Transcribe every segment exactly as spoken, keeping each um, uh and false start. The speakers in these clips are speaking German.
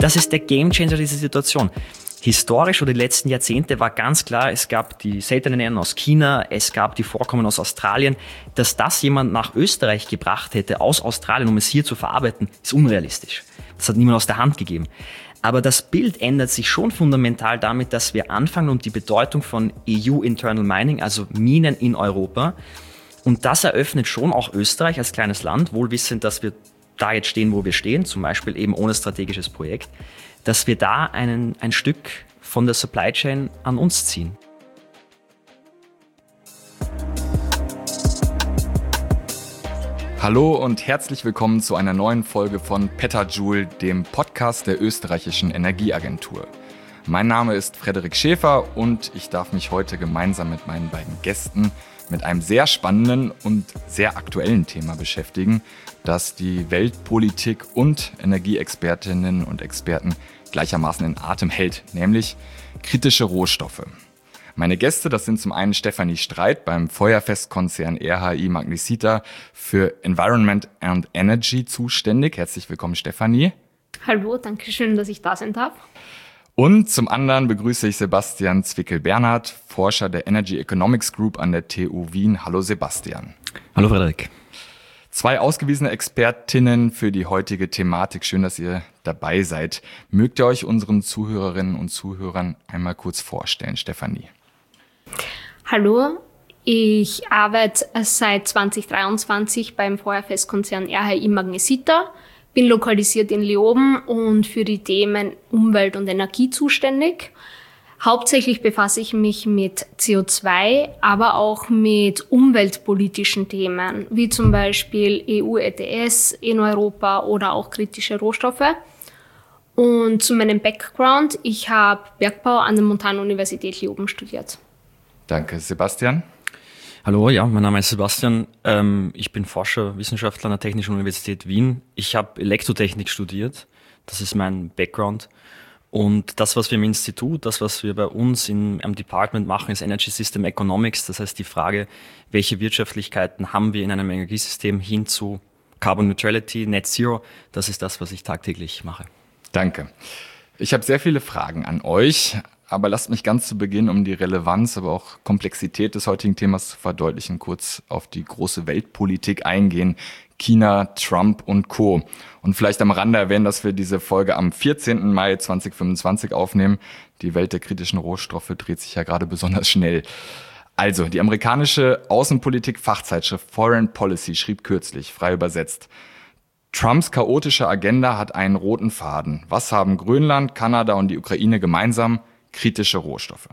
Das ist der Gamechanger dieser Situation. Historisch oder die letzten Jahrzehnte war ganz klar, es gab die seltenen Erden aus China, es gab die Vorkommen aus Australien. Dass das jemand nach Österreich gebracht hätte, aus Australien, um es hier zu verarbeiten, ist unrealistisch. Das hat niemand aus der Hand gegeben. Aber das Bild ändert sich schon fundamental damit, dass wir anfangen und die Bedeutung von E U Internal Mining, also Minen in Europa, und das eröffnet schon auch Österreich als kleines Land, wohl wissend, dass wir da jetzt stehen, wo wir stehen, zum Beispiel eben ohne strategisches Projekt, dass wir da einen, ein Stück von der Supply Chain an uns ziehen. Hallo und herzlich willkommen zu einer neuen Folge von Petajoule, dem Podcast der österreichischen Energieagentur. Mein Name ist Frederik Schäfer und ich darf mich heute gemeinsam mit meinen beiden Gästen mit einem sehr spannenden und sehr aktuellen Thema beschäftigen, das die Weltpolitik und Energieexpertinnen und Experten gleichermaßen in Atem hält, nämlich kritische Rohstoffe. Meine Gäste, das sind zum einen Stefanie Streit beim Feuerfest-Konzern R H I Magnesita für Environment and Energy zuständig. Herzlich willkommen, Stefanie. Hallo, danke schön, dass ich da sein darf. Und zum anderen begrüße ich Sebastian Zwickel-Bernhard, Forscher der Energy Economics Group an der T U Wien. Hallo Sebastian. Hallo Frederik. Zwei ausgewiesene Expertinnen für die heutige Thematik. Schön, dass ihr dabei seid. Mögt ihr euch unseren Zuhörerinnen und Zuhörern einmal kurz vorstellen, Stefanie? Hallo, ich arbeite seit zwanzig dreiundzwanzig beim Feuerfest-Konzern R H I Magnesita. Bin lokalisiert in Leoben und für die Themen Umwelt und Energie zuständig. Hauptsächlich befasse ich mich mit C O zwei, aber auch mit umweltpolitischen Themen, wie zum Beispiel E U E T S in Europa oder auch kritische Rohstoffe. Und zu meinem Background, ich habe Bergbau an der Montanuniversität Leoben studiert. Danke, Sebastian. Hallo, ja, mein Name ist Sebastian. Ähm, ich bin Forscher, Wissenschaftler an der Technischen Universität Wien. Ich habe Elektrotechnik studiert. Das ist mein Background. Und das, was wir im Institut, das, was wir bei uns in, am Department machen, ist Energy System Economics. Das heißt die Frage, welche Wirtschaftlichkeiten haben wir in einem Energiesystem hin zu Carbon Neutrality, Net Zero. Das ist das, was ich tagtäglich mache. Danke. Ich habe sehr viele Fragen an euch. Aber lasst mich ganz zu Beginn, um die Relevanz, aber auch Komplexität des heutigen Themas zu verdeutlichen, kurz auf die große Weltpolitik eingehen. China, Trump und Co. Und vielleicht am Rande erwähnen, dass wir diese Folge am vierzehnten Mai zweitausendfünfundzwanzig aufnehmen. Die Welt der kritischen Rohstoffe dreht sich ja gerade besonders schnell. Also, die amerikanische Außenpolitik-Fachzeitschrift Foreign Policy schrieb kürzlich, frei übersetzt: Trumps chaotische Agenda hat einen roten Faden. Was haben Grönland, Kanada und die Ukraine gemeinsam? Kritische Rohstoffe.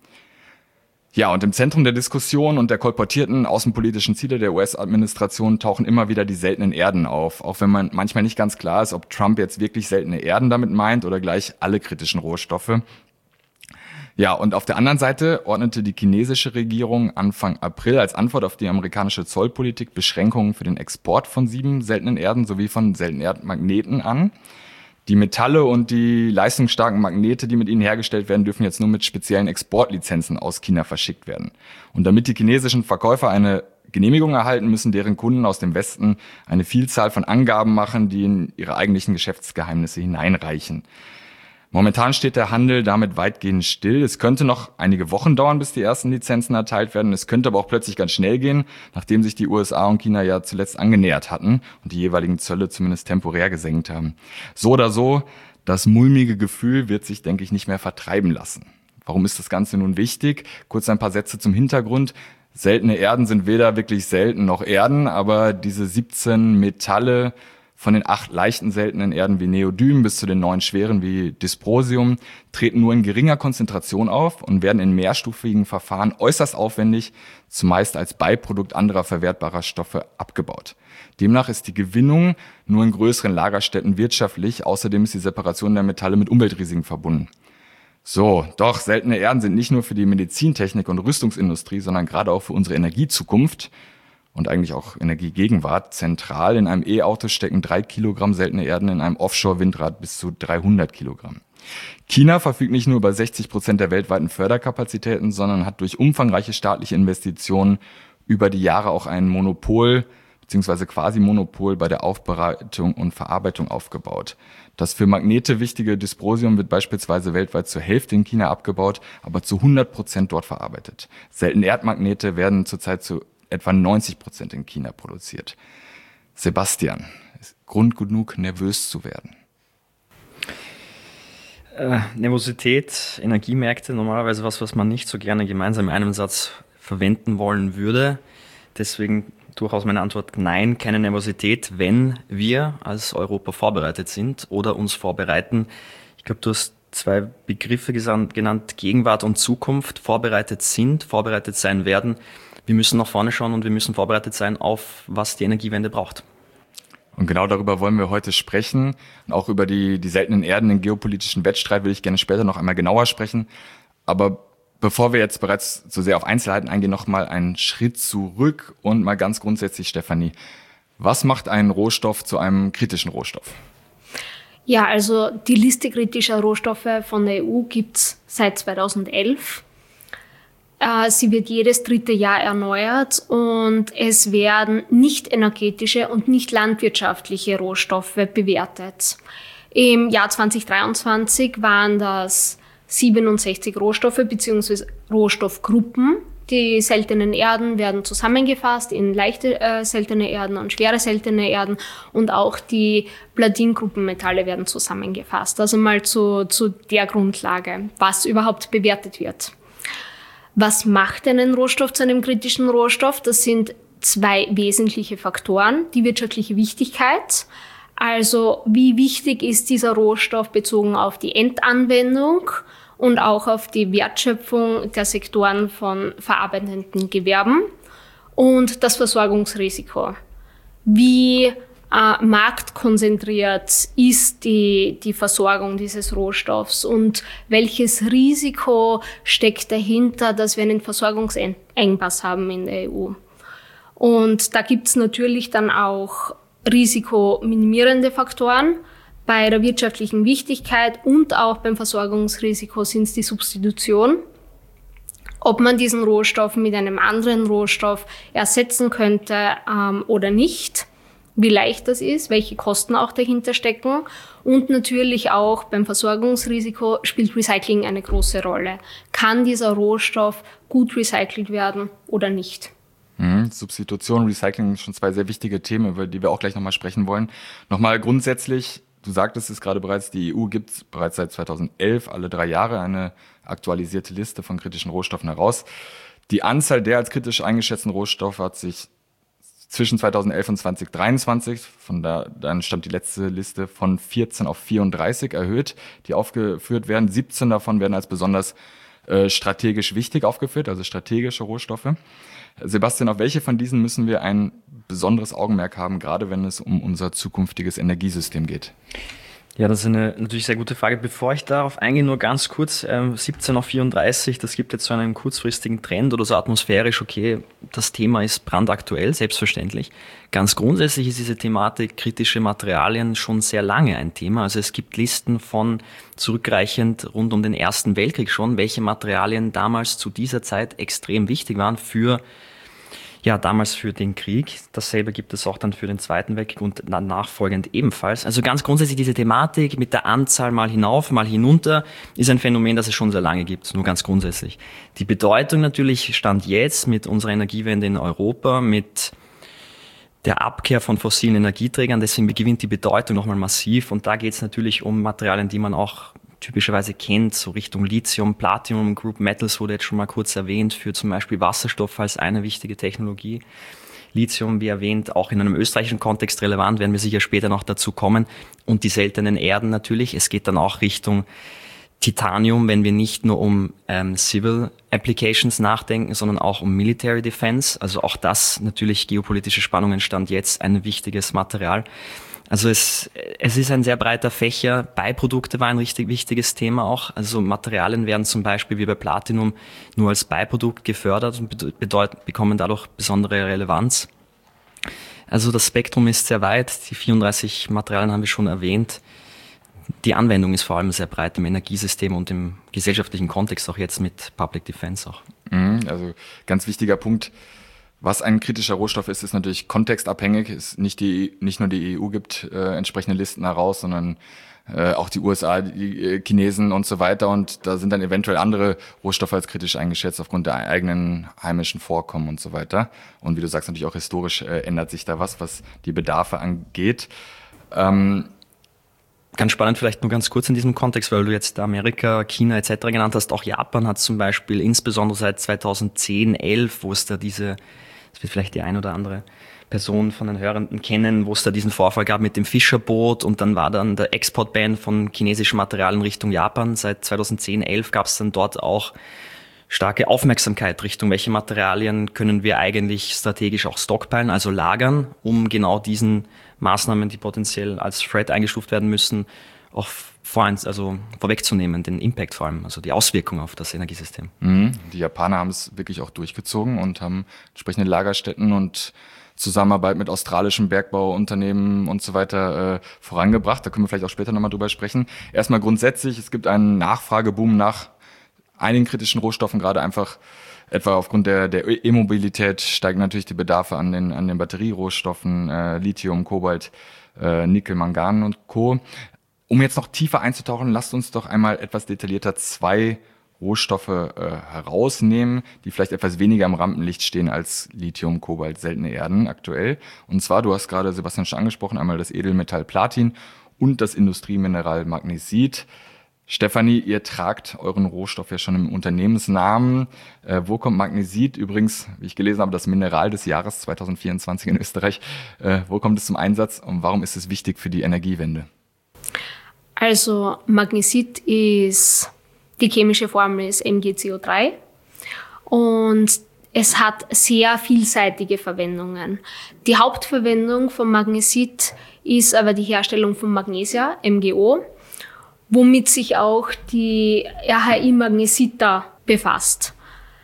Ja, und im Zentrum der Diskussion und der kolportierten außenpolitischen Ziele der U S-Administration tauchen immer wieder die seltenen Erden auf, auch wenn man manchmal nicht ganz klar ist, ob Trump jetzt wirklich seltene Erden damit meint oder gleich alle kritischen Rohstoffe. Ja, und auf der anderen Seite ordnete die chinesische Regierung Anfang April als Antwort auf die amerikanische Zollpolitik Beschränkungen für den Export von sieben seltenen Erden sowie von seltenen Erdmagneten an. Die Metalle und die leistungsstarken Magnete, die mit ihnen hergestellt werden, dürfen jetzt nur mit speziellen Exportlizenzen aus China verschickt werden. Und damit die chinesischen Verkäufer eine Genehmigung erhalten, müssen deren Kunden aus dem Westen eine Vielzahl von Angaben machen, die in ihre eigentlichen Geschäftsgeheimnisse hineinreichen. Momentan steht der Handel damit weitgehend still. Es könnte noch einige Wochen dauern, bis die ersten Lizenzen erteilt werden. Es könnte aber auch plötzlich ganz schnell gehen, nachdem sich die U S A und China ja zuletzt angenähert hatten und die jeweiligen Zölle zumindest temporär gesenkt haben. So oder so, das mulmige Gefühl wird sich, denke ich, nicht mehr vertreiben lassen. Warum ist das Ganze nun wichtig? Kurz ein paar Sätze zum Hintergrund. Seltene Erden sind weder wirklich selten noch Erden, aber diese siebzehn Metalle von den acht leichten seltenen Erden wie Neodym bis zu den neun schweren wie Dysprosium treten nur in geringer Konzentration auf und werden in mehrstufigen Verfahren äußerst aufwendig, zumeist als Beiprodukt anderer verwertbarer Stoffe, abgebaut. Demnach ist die Gewinnung nur in größeren Lagerstätten wirtschaftlich, außerdem ist die Separation der Metalle mit Umweltrisiken verbunden. So, doch seltene Erden sind nicht nur für die Medizintechnik und Rüstungsindustrie, sondern gerade auch für unsere Energiezukunft und eigentlich auch Energiegegenwart zentral. In einem E-Auto stecken drei Kilogramm seltene Erden, in einem Offshore-Windrad bis zu dreihundert Kilogramm. China verfügt nicht nur über sechzig Prozent der weltweiten Förderkapazitäten, sondern hat durch umfangreiche staatliche Investitionen über die Jahre auch ein Monopol bzw. Quasi-Monopol bei der Aufbereitung und Verarbeitung aufgebaut. Das für Magnete wichtige Dysprosium wird beispielsweise weltweit zur Hälfte in China abgebaut, aber zu hundert Prozent dort verarbeitet. Seltene Erdmagnete werden zurzeit zu etwa neunzig Prozent in China produziert. Sebastian, ist Grund genug, nervös zu werden? Äh, Nervosität, Energiemärkte, normalerweise was, was man nicht so gerne gemeinsam in einem Satz verwenden wollen würde. Deswegen durchaus meine Antwort: Nein, keine Nervosität, wenn wir als Europa vorbereitet sind oder uns vorbereiten. Ich glaube, du hast zwei Begriffe genannt, Gegenwart und Zukunft. Vorbereitet sind, vorbereitet sein werden. Wir müssen nach vorne schauen und wir müssen vorbereitet sein auf, was die Energiewende braucht. Und genau darüber wollen wir heute sprechen. Und auch über die, die seltenen Erden, den geopolitischen Wettstreit will ich gerne später noch einmal genauer sprechen. Aber bevor wir jetzt bereits so sehr auf Einzelheiten eingehen, noch mal einen Schritt zurück und mal ganz grundsätzlich, Stefanie, was macht einen Rohstoff zu einem kritischen Rohstoff? Ja, also die Liste kritischer Rohstoffe von der E U gibt's seit zweitausendelf. Sie wird jedes dritte Jahr erneuert und es werden nicht energetische und nicht landwirtschaftliche Rohstoffe bewertet. Im Jahr zweitausenddreiundzwanzig waren das siebenundsechzig Rohstoffe bzw. Rohstoffgruppen. Die seltenen Erden werden zusammengefasst in leichte äh, seltene Erden und schwere seltene Erden, und auch die Platingruppenmetalle werden zusammengefasst. Also mal zu, zu der Grundlage, was überhaupt bewertet wird. Was macht einen Rohstoff zu einem kritischen Rohstoff? Das sind zwei wesentliche Faktoren. Die wirtschaftliche Wichtigkeit, also wie wichtig ist dieser Rohstoff bezogen auf die Endanwendung und auch auf die Wertschöpfung der Sektoren von verarbeitenden Gewerben, und das Versorgungsrisiko. Wie Äh, marktkonzentriert ist die, die Versorgung dieses Rohstoffs und welches Risiko steckt dahinter, dass wir einen Versorgungsengpass haben in der E U. Und da gibt's natürlich dann auch risikominimierende Faktoren. Bei der wirtschaftlichen Wichtigkeit und auch beim Versorgungsrisiko sind es die Substitution. Ob man diesen Rohstoff mit einem anderen Rohstoff ersetzen könnte ähm, oder nicht. Wie leicht das ist, welche Kosten auch dahinter stecken, und natürlich auch beim Versorgungsrisiko spielt Recycling eine große Rolle. Kann dieser Rohstoff gut recycelt werden oder nicht? Mhm, Substitution, Recycling, schon zwei sehr wichtige Themen, über die wir auch gleich nochmal sprechen wollen. Nochmal grundsätzlich, du sagtest es gerade bereits, die E U gibt bereits seit zweitausendelf alle drei Jahre eine aktualisierte Liste von kritischen Rohstoffen heraus. Die Anzahl der als kritisch eingeschätzten Rohstoffe hat sich zwischen zweitausendelf und zweitausenddreiundzwanzig, von da, dann stammt die letzte Liste, von vierzehn auf vierunddreißig erhöht, die aufgeführt werden. siebzehn davon werden als besonders äh, strategisch wichtig aufgeführt, also strategische Rohstoffe. Sebastian, auf welche von diesen müssen wir ein besonderes Augenmerk haben, gerade wenn es um unser zukünftiges Energiesystem geht? Ja, das ist eine natürlich sehr gute Frage. Bevor ich darauf eingehe, nur ganz kurz, ähm, siebzehn auf vierunddreißig, das gibt jetzt so einen kurzfristigen Trend oder so atmosphärisch, okay, das Thema ist brandaktuell, selbstverständlich. Ganz grundsätzlich ist diese Thematik kritische Materialien schon sehr lange ein Thema. Also es gibt Listen von zurückreichend rund um den Ersten Weltkrieg schon, welche Materialien damals zu dieser Zeit extrem wichtig waren für Ja, damals für den Krieg. Dasselbe gibt es auch dann für den Zweiten Weltkrieg und nachfolgend ebenfalls. Also ganz grundsätzlich diese Thematik mit der Anzahl mal hinauf, mal hinunter ist ein Phänomen, das es schon sehr lange gibt, nur ganz grundsätzlich. Die Bedeutung natürlich stand jetzt mit unserer Energiewende in Europa, mit der Abkehr von fossilen Energieträgern, deswegen gewinnt die Bedeutung nochmal massiv, und da geht es natürlich um Materialien, die man auch typischerweise kennt, so Richtung Lithium, Platinum, Group Metals wurde jetzt schon mal kurz erwähnt, für zum Beispiel Wasserstoff als eine wichtige Technologie. Lithium, wie erwähnt, auch in einem österreichischen Kontext relevant, werden wir sicher später noch dazu kommen. Und die seltenen Erden natürlich. Es geht dann auch Richtung Titanium, wenn wir nicht nur um ähm, Civil Applications nachdenken, sondern auch um Military Defense. Also auch das natürlich geopolitische Spannungen, stand jetzt ein wichtiges Material. Also es, es ist ein sehr breiter Fächer. Beiprodukte war ein richtig wichtiges Thema auch. Also Materialien werden zum Beispiel wie bei Platinum nur als Beiprodukt gefördert und bedeuten, bekommen dadurch besondere Relevanz. Also das Spektrum ist sehr weit. Die vierunddreißig Materialien haben wir schon erwähnt. Die Anwendung ist vor allem sehr breit im Energiesystem und im gesellschaftlichen Kontext, auch jetzt mit Public Defense auch. Also ganz wichtiger Punkt. Was ein kritischer Rohstoff ist, ist natürlich kontextabhängig. Es nicht, die, nicht nur die E U gibt äh, entsprechende Listen heraus, sondern äh, auch die U S A, die äh, Chinesen und so weiter. Und da sind dann eventuell andere Rohstoffe als kritisch eingeschätzt aufgrund der eigenen heimischen Vorkommen und so weiter. Und wie du sagst, natürlich auch historisch äh, ändert sich da was, was die Bedarfe angeht. Ähm, Ganz spannend vielleicht nur ganz kurz in diesem Kontext, weil du jetzt Amerika, China et cetera genannt hast. Auch Japan hat zum Beispiel insbesondere seit zweitausendzehn, elf, wo es da diese, das wird vielleicht die ein oder andere Person von den Hörenden kennen, wo es da diesen Vorfall gab mit dem Fischerboot und dann war dann der Exportban von chinesischen Materialien Richtung Japan. Seit zweitausendzehn, elf gab es dann dort auch starke Aufmerksamkeit Richtung, welche Materialien können wir eigentlich strategisch auch stockpilen, also lagern, um genau diesen Maßnahmen, die potenziell als Threat eingestuft werden müssen, auch vor, also vorwegzunehmen, den Impact vor allem, also die Auswirkung auf das Energiesystem. Mhm. Die Japaner haben es wirklich auch durchgezogen und haben entsprechende Lagerstätten und Zusammenarbeit mit australischen Bergbauunternehmen und so weiter äh, vorangebracht. Da können wir vielleicht auch später nochmal drüber sprechen. Erstmal grundsätzlich, es gibt einen Nachfrageboom nach einigen kritischen Rohstoffen, gerade einfach etwa aufgrund der, der E-Mobilität steigen natürlich die Bedarfe an den, an den Batterierohstoffen, äh, Lithium, Kobalt, äh, Nickel, Mangan und Co. Um jetzt noch tiefer einzutauchen, lasst uns doch einmal etwas detaillierter zwei Rohstoffe äh, herausnehmen, die vielleicht etwas weniger im Rampenlicht stehen als Lithium, Kobalt, seltene Erden aktuell. Und zwar, du hast gerade Sebastian schon angesprochen, einmal das Edelmetall Platin und das Industriemineral Magnesit. Stefanie, ihr tragt euren Rohstoff ja schon im Unternehmensnamen. Äh, wo kommt Magnesit? Übrigens, wie ich gelesen habe, das Mineral des Jahres zwanzig vierundzwanzig in Österreich. Äh, wo kommt es zum Einsatz und warum ist es wichtig für die Energiewende? Also Magnesit ist, die chemische Formel ist M g C O drei und es hat sehr vielseitige Verwendungen. Die Hauptverwendung von Magnesit ist aber die Herstellung von Magnesia, M g O, womit sich auch die R H I Magnesita befasst.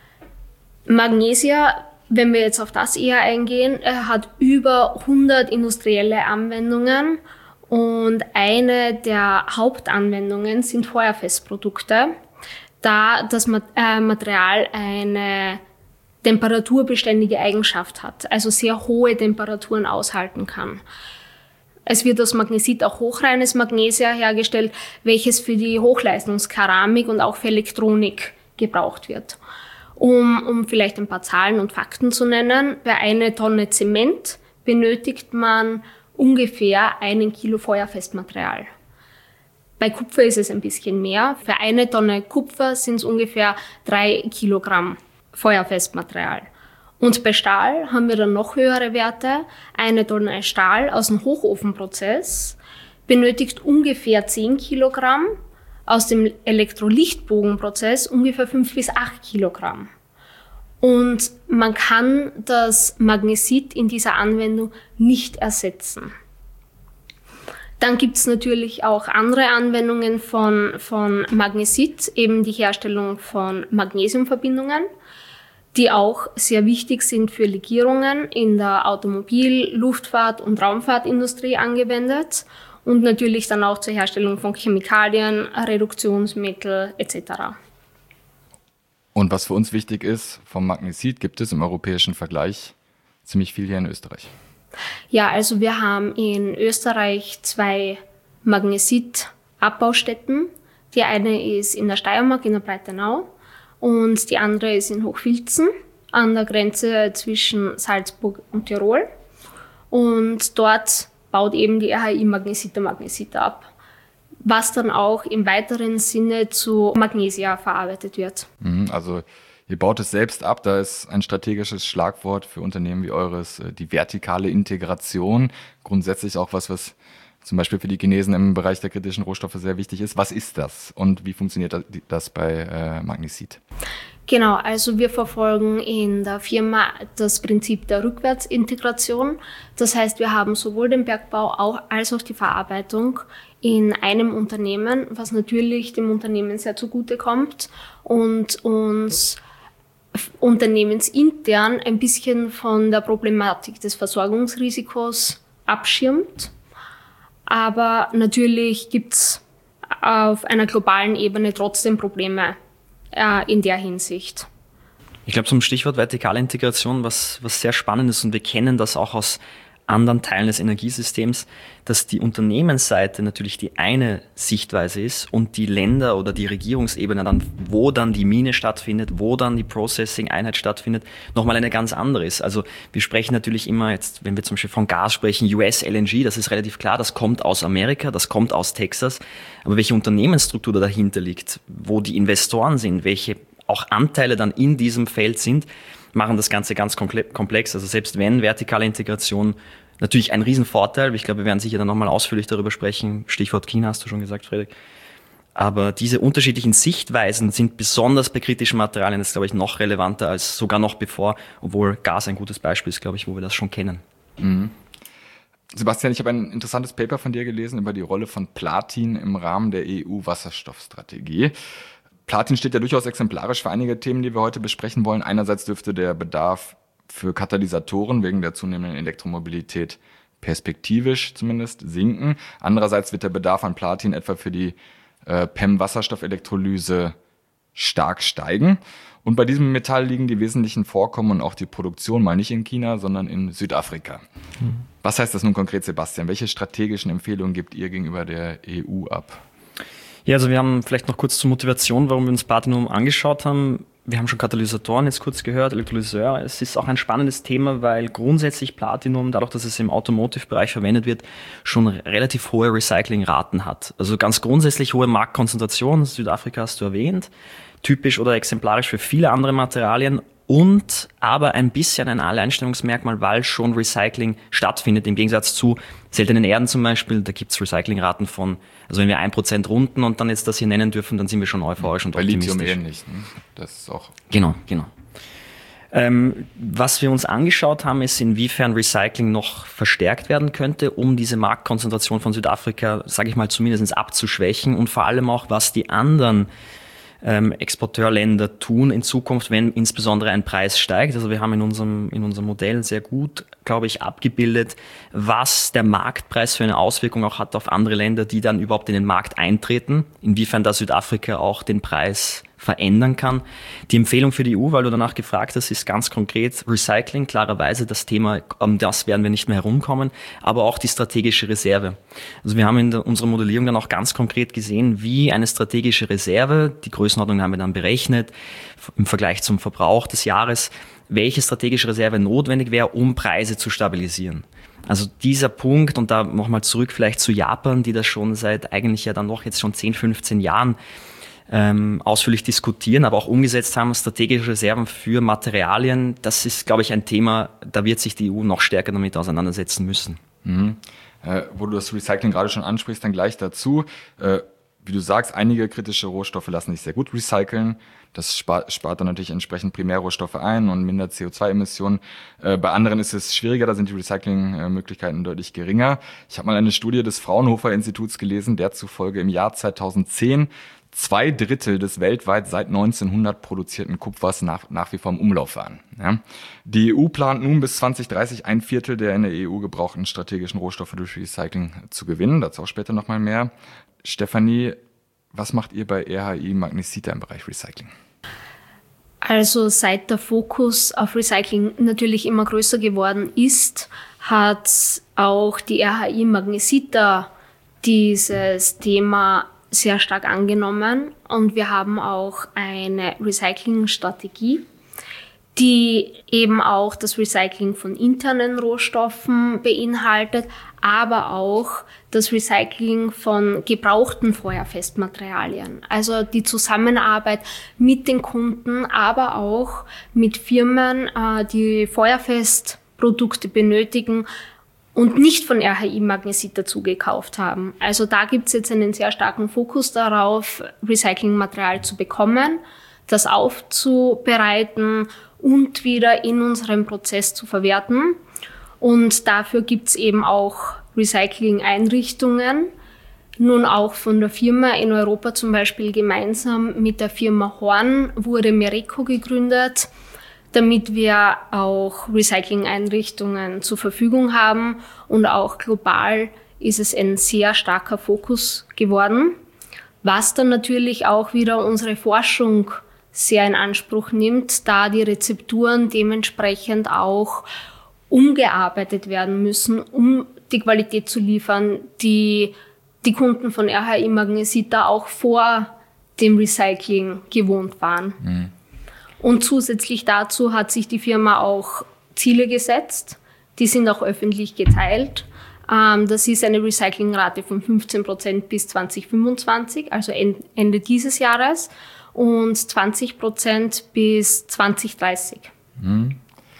Magnesia, wenn wir jetzt auf das eher eingehen, hat über hundert industrielle Anwendungen und eine der Hauptanwendungen sind Feuerfestprodukte, da das Material eine temperaturbeständige Eigenschaft hat, also sehr hohe Temperaturen aushalten kann. Es wird aus Magnesit auch hochreines Magnesia hergestellt, welches für die Hochleistungskeramik und auch für Elektronik gebraucht wird. Um, um vielleicht ein paar Zahlen und Fakten zu nennen, bei einer Tonne Zement benötigt man ungefähr einen Kilo Feuerfestmaterial. Bei Kupfer ist es ein bisschen mehr. Für eine Tonne Kupfer sind es ungefähr drei Kilogramm Feuerfestmaterial. Und bei Stahl haben wir dann noch höhere Werte. Eine Tonne Stahl aus dem Hochofenprozess benötigt ungefähr zehn Kilogramm, aus dem Elektrolichtbogenprozess ungefähr fünf bis acht Kilogramm. Und man kann das Magnesit in dieser Anwendung nicht ersetzen. Dann gibt es natürlich auch andere Anwendungen von, von Magnesit, eben die Herstellung von Magnesiumverbindungen, die auch sehr wichtig sind für Legierungen in der Automobil-, Luftfahrt- und Raumfahrtindustrie angewendet und natürlich dann auch zur Herstellung von Chemikalien, Reduktionsmittel et cetera. Und was für uns wichtig ist, vom Magnesit gibt es im europäischen Vergleich ziemlich viel hier in Österreich. Ja, also wir haben in Österreich zwei Magnesit-Abbaustätten. Die eine ist in der Steiermark, in der Breitenau. Und die andere ist in Hochfilzen an der Grenze zwischen Salzburg und Tirol. Und dort baut eben die R H I Magnesita Magnesita ab, was dann auch im weiteren Sinne zu Magnesia verarbeitet wird. Also ihr baut es selbst ab, da ist ein strategisches Schlagwort für Unternehmen wie eures die vertikale Integration. Grundsätzlich auch was, was zum Beispiel für die Chinesen im Bereich der kritischen Rohstoffe sehr wichtig ist. Was ist das und wie funktioniert das bei äh, Magnesit? Genau, also wir verfolgen in der Firma das Prinzip der Rückwärtsintegration. Das heißt, wir haben sowohl den Bergbau auch, als auch die Verarbeitung in einem Unternehmen, was natürlich dem Unternehmen sehr zugutekommt und uns unternehmensintern ein bisschen von der Problematik des Versorgungsrisikos abschirmt. Aber natürlich gibt es auf einer globalen Ebene trotzdem Probleme äh, in der Hinsicht. Ich glaube, zum Stichwort vertikale Integration, was, was sehr spannend ist, und wir kennen das auch aus anderen Teilen des Energiesystems, dass die Unternehmensseite natürlich die eine Sichtweise ist und die Länder- oder die Regierungsebene dann, wo dann die Mine stattfindet, wo dann die Processing-Einheit stattfindet, nochmal eine ganz andere ist. Also wir sprechen natürlich immer jetzt, wenn wir zum Beispiel von Gas sprechen, U S L N G, das ist relativ klar, das kommt aus Amerika, das kommt aus Texas. Aber welche Unternehmensstruktur da dahinter liegt, wo die Investoren sind, welche auch Anteile dann in diesem Feld sind, machen das Ganze ganz komplex. Also selbst wenn vertikale Integration natürlich ein Riesenvorteil, ich glaube, wir werden sicher dann nochmal ausführlich darüber sprechen, Stichwort China hast du schon gesagt, Frederik, aber diese unterschiedlichen Sichtweisen sind besonders bei kritischen Materialien, das ist, glaube ich, noch relevanter als sogar noch bevor, obwohl Gas ein gutes Beispiel ist, glaube ich, wo wir das schon kennen. Mhm. Sebastian, ich habe ein interessantes Paper von dir gelesen über die Rolle von Platin im Rahmen der E U-Wasserstoffstrategie. Platin steht ja durchaus exemplarisch für einige Themen, die wir heute besprechen wollen. Einerseits dürfte der Bedarf für Katalysatoren wegen der zunehmenden Elektromobilität perspektivisch zumindest sinken. Andererseits wird der Bedarf an Platin etwa für die äh, P E M-Wasserstoffelektrolyse stark steigen. Und bei diesem Metall liegen die wesentlichen Vorkommen und auch die Produktion mal nicht in China, sondern in Südafrika. Mhm. Was heißt das nun konkret, Sebastian? Welche strategischen Empfehlungen gibt ihr gegenüber der E U ab? Ja, also wir haben vielleicht noch kurz zur Motivation, warum wir uns Platinum angeschaut haben. Wir haben schon Katalysatoren jetzt kurz gehört, Elektrolyseur. Es ist auch ein spannendes Thema, weil grundsätzlich Platinum, dadurch, dass es im Automotive-Bereich verwendet wird, schon relativ hohe Recyclingraten hat. Also ganz grundsätzlich hohe Marktkonzentration, Südafrika hast du erwähnt, typisch oder exemplarisch für viele andere Materialien. Und aber ein bisschen ein Alleinstellungsmerkmal, weil schon Recycling stattfindet, im Gegensatz zu seltenen Erden zum Beispiel. Da gibt's Recyclingraten von, also wenn wir ein Prozent runden und dann jetzt das hier nennen dürfen, dann sind wir schon euphorisch und bei optimistisch. Bei Lithium ähnlich, ne? Das ist auch... Genau, genau. Ähm, was wir uns angeschaut haben, ist, inwiefern Recycling noch verstärkt werden könnte, um diese Marktkonzentration von Südafrika, sage ich mal, zumindest abzuschwächen, und vor allem auch, was die anderen Ähm, Exporteurländer tun in Zukunft, wenn insbesondere ein Preis steigt. Also wir haben in unserem, in unserem Modell sehr gut, glaube ich, abgebildet, was der Marktpreis für eine Auswirkung auch hat auf andere Länder, die dann überhaupt in den Markt eintreten, inwiefern da Südafrika auch den Preis verändern kann. Die Empfehlung für die E U, weil du danach gefragt hast, ist ganz konkret Recycling, klarerweise das Thema, um das werden wir nicht mehr herumkommen, aber auch die strategische Reserve. Also wir haben in der, unserer Modellierung dann auch ganz konkret gesehen, wie eine strategische Reserve, die Größenordnung haben wir dann berechnet, im Vergleich zum Verbrauch des Jahres, welche strategische Reserve notwendig wäre, um Preise zu stabilisieren. Also dieser Punkt, und da nochmal zurück vielleicht zu Japan, die das schon seit eigentlich ja dann noch jetzt schon zehn, fünfzehn Jahren Ähm, ausführlich diskutieren, aber auch umgesetzt haben, strategische Reserven für Materialien. Das ist, glaube ich, ein Thema, da wird sich die E U noch stärker damit auseinandersetzen müssen. Mhm. Äh, wo du das Recycling gerade schon ansprichst, dann gleich dazu. Äh, wie du sagst, einige kritische Rohstoffe lassen sich sehr gut recyceln. Das spart, spart dann natürlich entsprechend Primärrohstoffe ein und mindert C O zwei Emissionen. Äh, bei anderen ist es schwieriger, da sind die Recyclingmöglichkeiten deutlich geringer. Ich habe mal eine Studie des Fraunhofer Instituts gelesen, der zufolge im Jahr zweitausendzehn zwei Drittel des weltweit seit neunzehnhundert produzierten Kupfers nach, nach wie vor im Umlauf waren. Ja. Die E U plant nun bis zwanzig dreißig ein Viertel der in der E U gebrauchten strategischen Rohstoffe durch Recycling zu gewinnen. Dazu auch später nochmal mehr. Stefanie, was macht ihr bei R H I Magnesita im Bereich Recycling? Also seit der Fokus auf Recycling natürlich immer größer geworden ist, hat auch die R H I Magnesita dieses Thema sehr stark angenommen, und wir haben auch eine Recycling-Strategie, die eben auch das Recycling von internen Rohstoffen beinhaltet, aber auch das Recycling von gebrauchten Feuerfestmaterialien. Also die Zusammenarbeit mit den Kunden, aber auch mit Firmen, die Feuerfestprodukte benötigen und nicht von R H I Magnesita zugekauft haben. Also da gibt es jetzt einen sehr starken Fokus darauf, Recyclingmaterial zu bekommen, das aufzubereiten und wieder in unserem Prozess zu verwerten. Und dafür gibt es eben auch Recycling-Einrichtungen. Nun auch von der Firma in Europa zum Beispiel gemeinsam mit der Firma Horn wurde Mereco gegründet, damit wir auch Recycling-Einrichtungen zur Verfügung haben, und auch global ist es ein sehr starker Fokus geworden, was dann natürlich auch wieder unsere Forschung sehr in Anspruch nimmt, da die Rezepturen dementsprechend auch umgearbeitet werden müssen, um die Qualität zu liefern, die die Kunden von R H I Magnesita auch vor dem Recycling gewohnt waren. Mhm. Und zusätzlich dazu hat sich die Firma auch Ziele gesetzt, die sind auch öffentlich geteilt. Das ist eine Recyclingrate von fünfzehn Prozent bis zwanzig fünfundzwanzig, also Ende dieses Jahres, und zwanzig Prozent bis zwanzig dreißig. Mhm.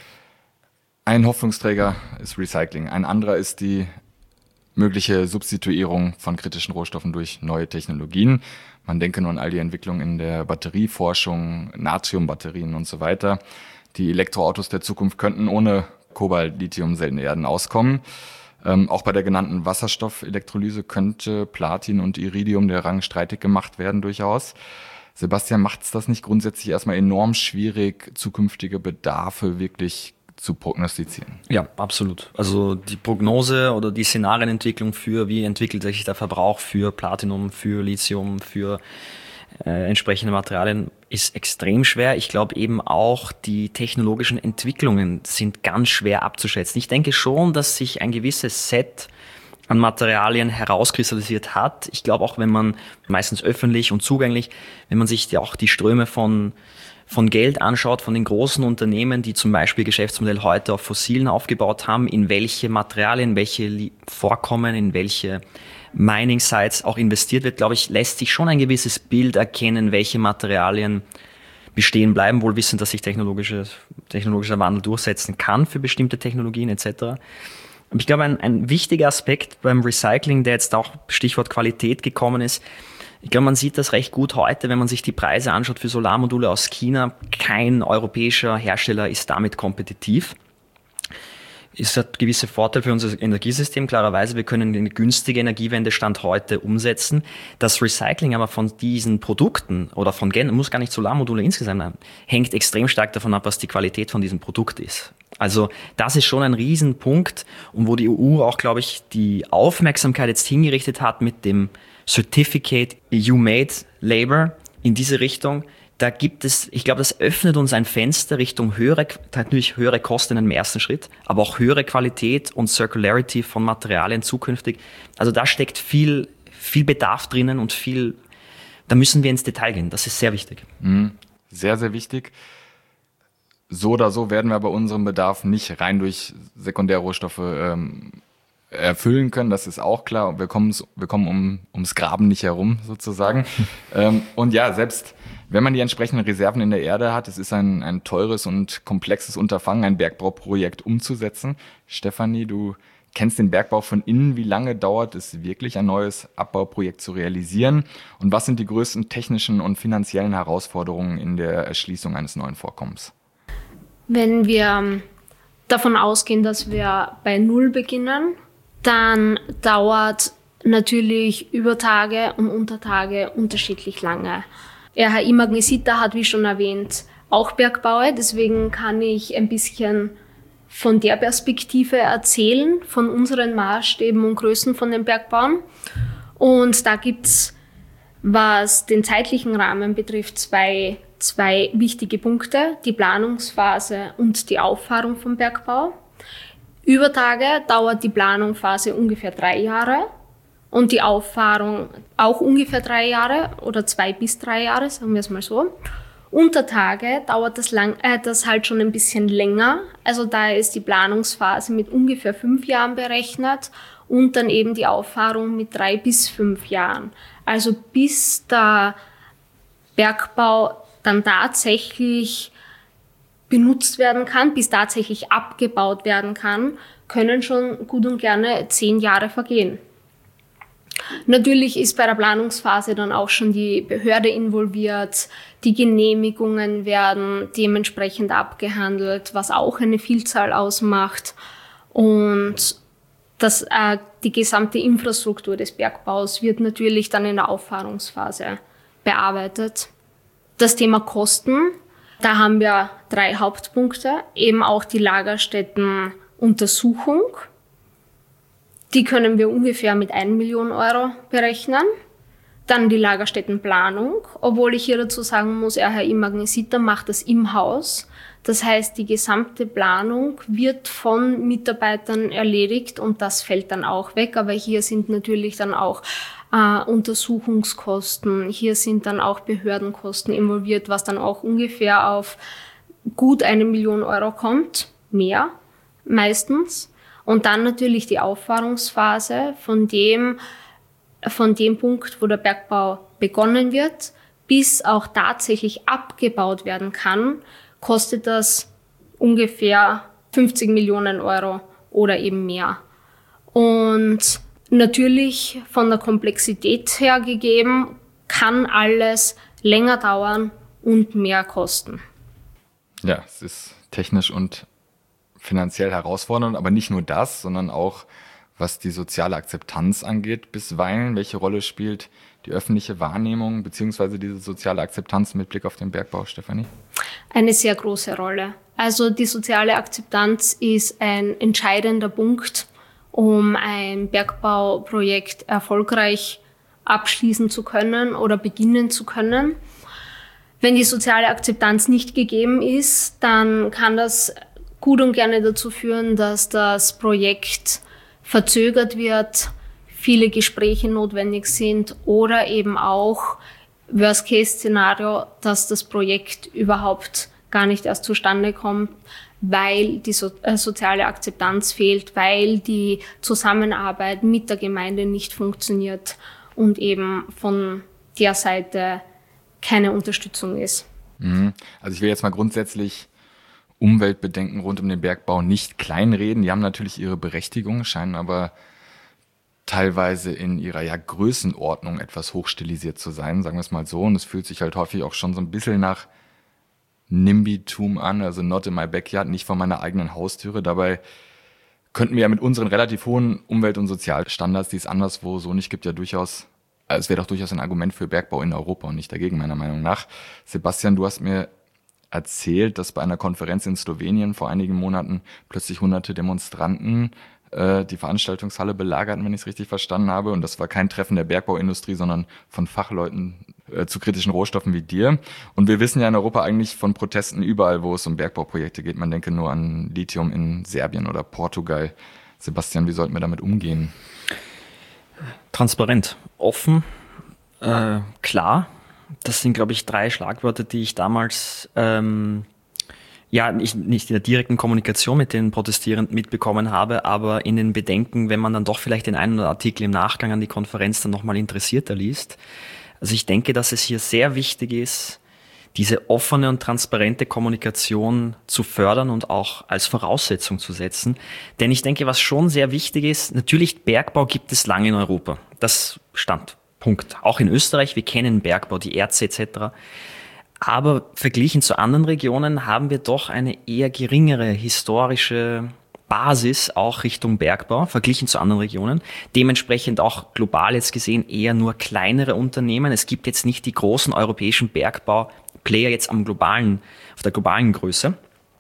Ein Hoffnungsträger ist Recycling, ein anderer ist die mögliche Substituierung von kritischen Rohstoffen durch neue Technologien. Man denke nur an all die Entwicklungen in der Batterieforschung, Natriumbatterien und so weiter. Die Elektroautos der Zukunft könnten ohne Kobalt, Lithium, seltene Erden auskommen. Ähm, auch bei der genannten Wasserstoffelektrolyse könnte Platin und Iridium der Rang streitig gemacht werden durchaus. Sebastian, macht es das nicht grundsätzlich erstmal enorm schwierig, zukünftige Bedarfe wirklich zu prognostizieren? Ja, absolut. Also die Prognose oder die Szenarienentwicklung für, wie entwickelt sich der Verbrauch für Platinum, für Lithium, für äh, entsprechende Materialien, ist extrem schwer. Ich glaube eben auch, die technologischen Entwicklungen sind ganz schwer abzuschätzen. Ich denke schon, dass sich ein gewisses Set an Materialien herauskristallisiert hat. Ich glaube auch, wenn man meistens öffentlich und zugänglich, wenn man sich auch die Ströme von von Geld anschaut, von den großen Unternehmen, die zum Beispiel Geschäftsmodell heute auf Fossilen aufgebaut haben, in welche Materialien, welche Vorkommen, in welche Mining-Sites auch investiert wird, glaube ich, lässt sich schon ein gewisses Bild erkennen, welche Materialien bestehen bleiben, wohl wissend, dass sich technologische, technologischer Wandel durchsetzen kann für bestimmte Technologien et cetera. Ich glaube, ein, ein wichtiger Aspekt beim Recycling, der jetzt auch Stichwort Qualität gekommen ist, ich glaube, man sieht das recht gut heute, wenn man sich die Preise anschaut für Solarmodule aus China. Kein europäischer Hersteller ist damit kompetitiv. Es hat gewisse Vorteile für unser Energiesystem, klarerweise. Wir können eine günstige Energiewende Stand heute umsetzen. Das Recycling aber von diesen Produkten oder von Gen, muss gar nicht Solarmodule insgesamt haben, hängt extrem stark davon ab, was die Qualität von diesem Produkt ist. Also das ist schon ein Riesenpunkt und wo die E U auch, glaube ich, die Aufmerksamkeit jetzt hingerichtet hat mit dem Certificate E U-Made Labor in diese Richtung. Da gibt es, ich glaube, das öffnet uns ein Fenster Richtung höhere, natürlich höhere Kosten im ersten Schritt, aber auch höhere Qualität und Circularity von Materialien zukünftig. Also da steckt viel, viel Bedarf drinnen und viel, da müssen wir ins Detail gehen. Das ist sehr wichtig. Sehr, sehr wichtig. So oder so werden wir aber unseren Bedarf nicht rein durch Sekundärrohstoffe ähm, erfüllen können, das ist auch klar. Wir kommen, wir kommen um, ums Graben nicht herum, sozusagen. ähm, und ja, selbst wenn man die entsprechenden Reserven in der Erde hat, es ist ein, ein teures und komplexes Unterfangen, ein Bergbauprojekt umzusetzen. Stefanie, du kennst den Bergbau von innen. Wie lange dauert es wirklich, ein neues Abbauprojekt zu realisieren? Und was sind die größten technischen und finanziellen Herausforderungen in der Erschließung eines neuen Vorkommens? Wenn wir davon ausgehen, dass wir bei Null beginnen, dann dauert natürlich über Tage und Untertage unterschiedlich lange. R H I Magnesita hat, wie schon erwähnt, auch Bergbaue, deswegen kann ich ein bisschen von der Perspektive erzählen, von unseren Maßstäben und Größen von den Bergbauen. Und da gibt's, was den zeitlichen Rahmen betrifft, zwei, zwei wichtige Punkte, die Planungsphase und die Auffahrung vom Bergbau. Über Tage dauert die Planungsphase ungefähr drei Jahre und die Auffahrung auch ungefähr drei Jahre oder zwei bis drei Jahre, sagen wir es mal so. Unter Tage dauert das, lang, äh, das halt schon ein bisschen länger, also da ist die Planungsphase mit ungefähr fünf Jahren berechnet und dann eben die Auffahrung mit drei bis fünf Jahren. Also bis der Bergbau dann tatsächlich benutzt werden kann, bis tatsächlich abgebaut werden kann, können schon gut und gerne zehn Jahre vergehen. Natürlich ist bei der Planungsphase dann auch schon die Behörde involviert, die Genehmigungen werden dementsprechend abgehandelt, was auch eine Vielzahl ausmacht und das, äh, die gesamte Infrastruktur des Bergbaus wird natürlich dann in der Auffahrungsphase bearbeitet. Das Thema Kosten. Da haben wir drei Hauptpunkte, eben auch die Lagerstättenuntersuchung. Die können wir ungefähr mit einer Million Euro berechnen. Dann die Lagerstättenplanung, obwohl ich hier dazu sagen muss, R H I Magnesita macht das im Haus. Das heißt, die gesamte Planung wird von Mitarbeitern erledigt und das fällt dann auch weg. Aber hier sind natürlich dann auch äh, Untersuchungskosten, hier sind dann auch Behördenkosten involviert, was dann auch ungefähr auf gut eine Million Euro kommt, mehr meistens. Und dann natürlich die Auffahrungsphase von dem, von dem Punkt, wo der Bergbau begonnen wird, bis auch tatsächlich abgebaut werden kann, kostet das ungefähr fünfzig Millionen Euro oder eben mehr. Und natürlich von der Komplexität her gegeben, kann alles länger dauern und mehr kosten. Ja, es ist technisch und finanziell herausfordernd, aber nicht nur das, sondern auch, was die soziale Akzeptanz angeht, bisweilen. Welche Rolle spielt die öffentliche Wahrnehmung bzw. diese soziale Akzeptanz mit Blick auf den Bergbau, Stefanie? Eine sehr große Rolle. Also die soziale Akzeptanz ist ein entscheidender Punkt, um ein Bergbauprojekt erfolgreich abschließen zu können oder beginnen zu können. Wenn die soziale Akzeptanz nicht gegeben ist, dann kann das gut und gerne dazu führen, dass das Projekt verzögert wird, viele Gespräche notwendig sind oder eben auch Worst-Case-Szenario, dass das Projekt überhaupt gar nicht erst zustande kommt, weil die so, äh, soziale Akzeptanz fehlt, weil die Zusammenarbeit mit der Gemeinde nicht funktioniert und eben von der Seite keine Unterstützung ist. Mhm. Also ich will jetzt mal grundsätzlich Umweltbedenken rund um den Bergbau nicht kleinreden. Die haben natürlich ihre Berechtigung, scheinen aber teilweise in ihrer ja, Größenordnung etwas hochstilisiert zu sein, sagen wir es mal so. Und es fühlt sich halt häufig auch schon so ein bisschen nach NIMBY-Tum an, also not in my backyard, nicht vor meiner eigenen Haustüre. Dabei könnten wir ja mit unseren relativ hohen Umwelt- und Sozialstandards, die es anderswo so nicht gibt, ja durchaus, also es wäre doch durchaus ein Argument für Bergbau in Europa und nicht dagegen, meiner Meinung nach. Sebastian, du hast mir erzählt, dass bei einer Konferenz in Slowenien vor einigen Monaten plötzlich hunderte Demonstranten äh, die Veranstaltungshalle belagerten, wenn ich es richtig verstanden habe. Und das war kein Treffen der Bergbauindustrie, sondern von Fachleuten äh, zu kritischen Rohstoffen wie dir. Und wir wissen ja in Europa eigentlich von Protesten überall, wo es um Bergbauprojekte geht. Man denke nur an Lithium in Serbien oder Portugal. Sebastian, wie sollten wir damit umgehen? Transparent, offen, äh, klar. Das sind, glaube ich, drei Schlagwörter, die ich damals ähm, ja nicht, nicht in der direkten Kommunikation mit den Protestierenden mitbekommen habe, aber in den Bedenken, wenn man dann doch vielleicht den einen oder anderen Artikel im Nachgang an die Konferenz dann nochmal interessierter liest. Also ich denke, dass es hier sehr wichtig ist, diese offene und transparente Kommunikation zu fördern und auch als Voraussetzung zu setzen. Denn ich denke, was schon sehr wichtig ist, natürlich Bergbau gibt es lange in Europa. Das stand. Punkt. Auch in Österreich, wir kennen Bergbau, die Erze et cetera. Aber verglichen zu anderen Regionen haben wir doch eine eher geringere historische Basis auch Richtung Bergbau, verglichen zu anderen Regionen. Dementsprechend auch global jetzt gesehen eher nur kleinere Unternehmen. Es gibt jetzt nicht die großen europäischen Bergbau-Player jetzt am globalen, auf der globalen Größe.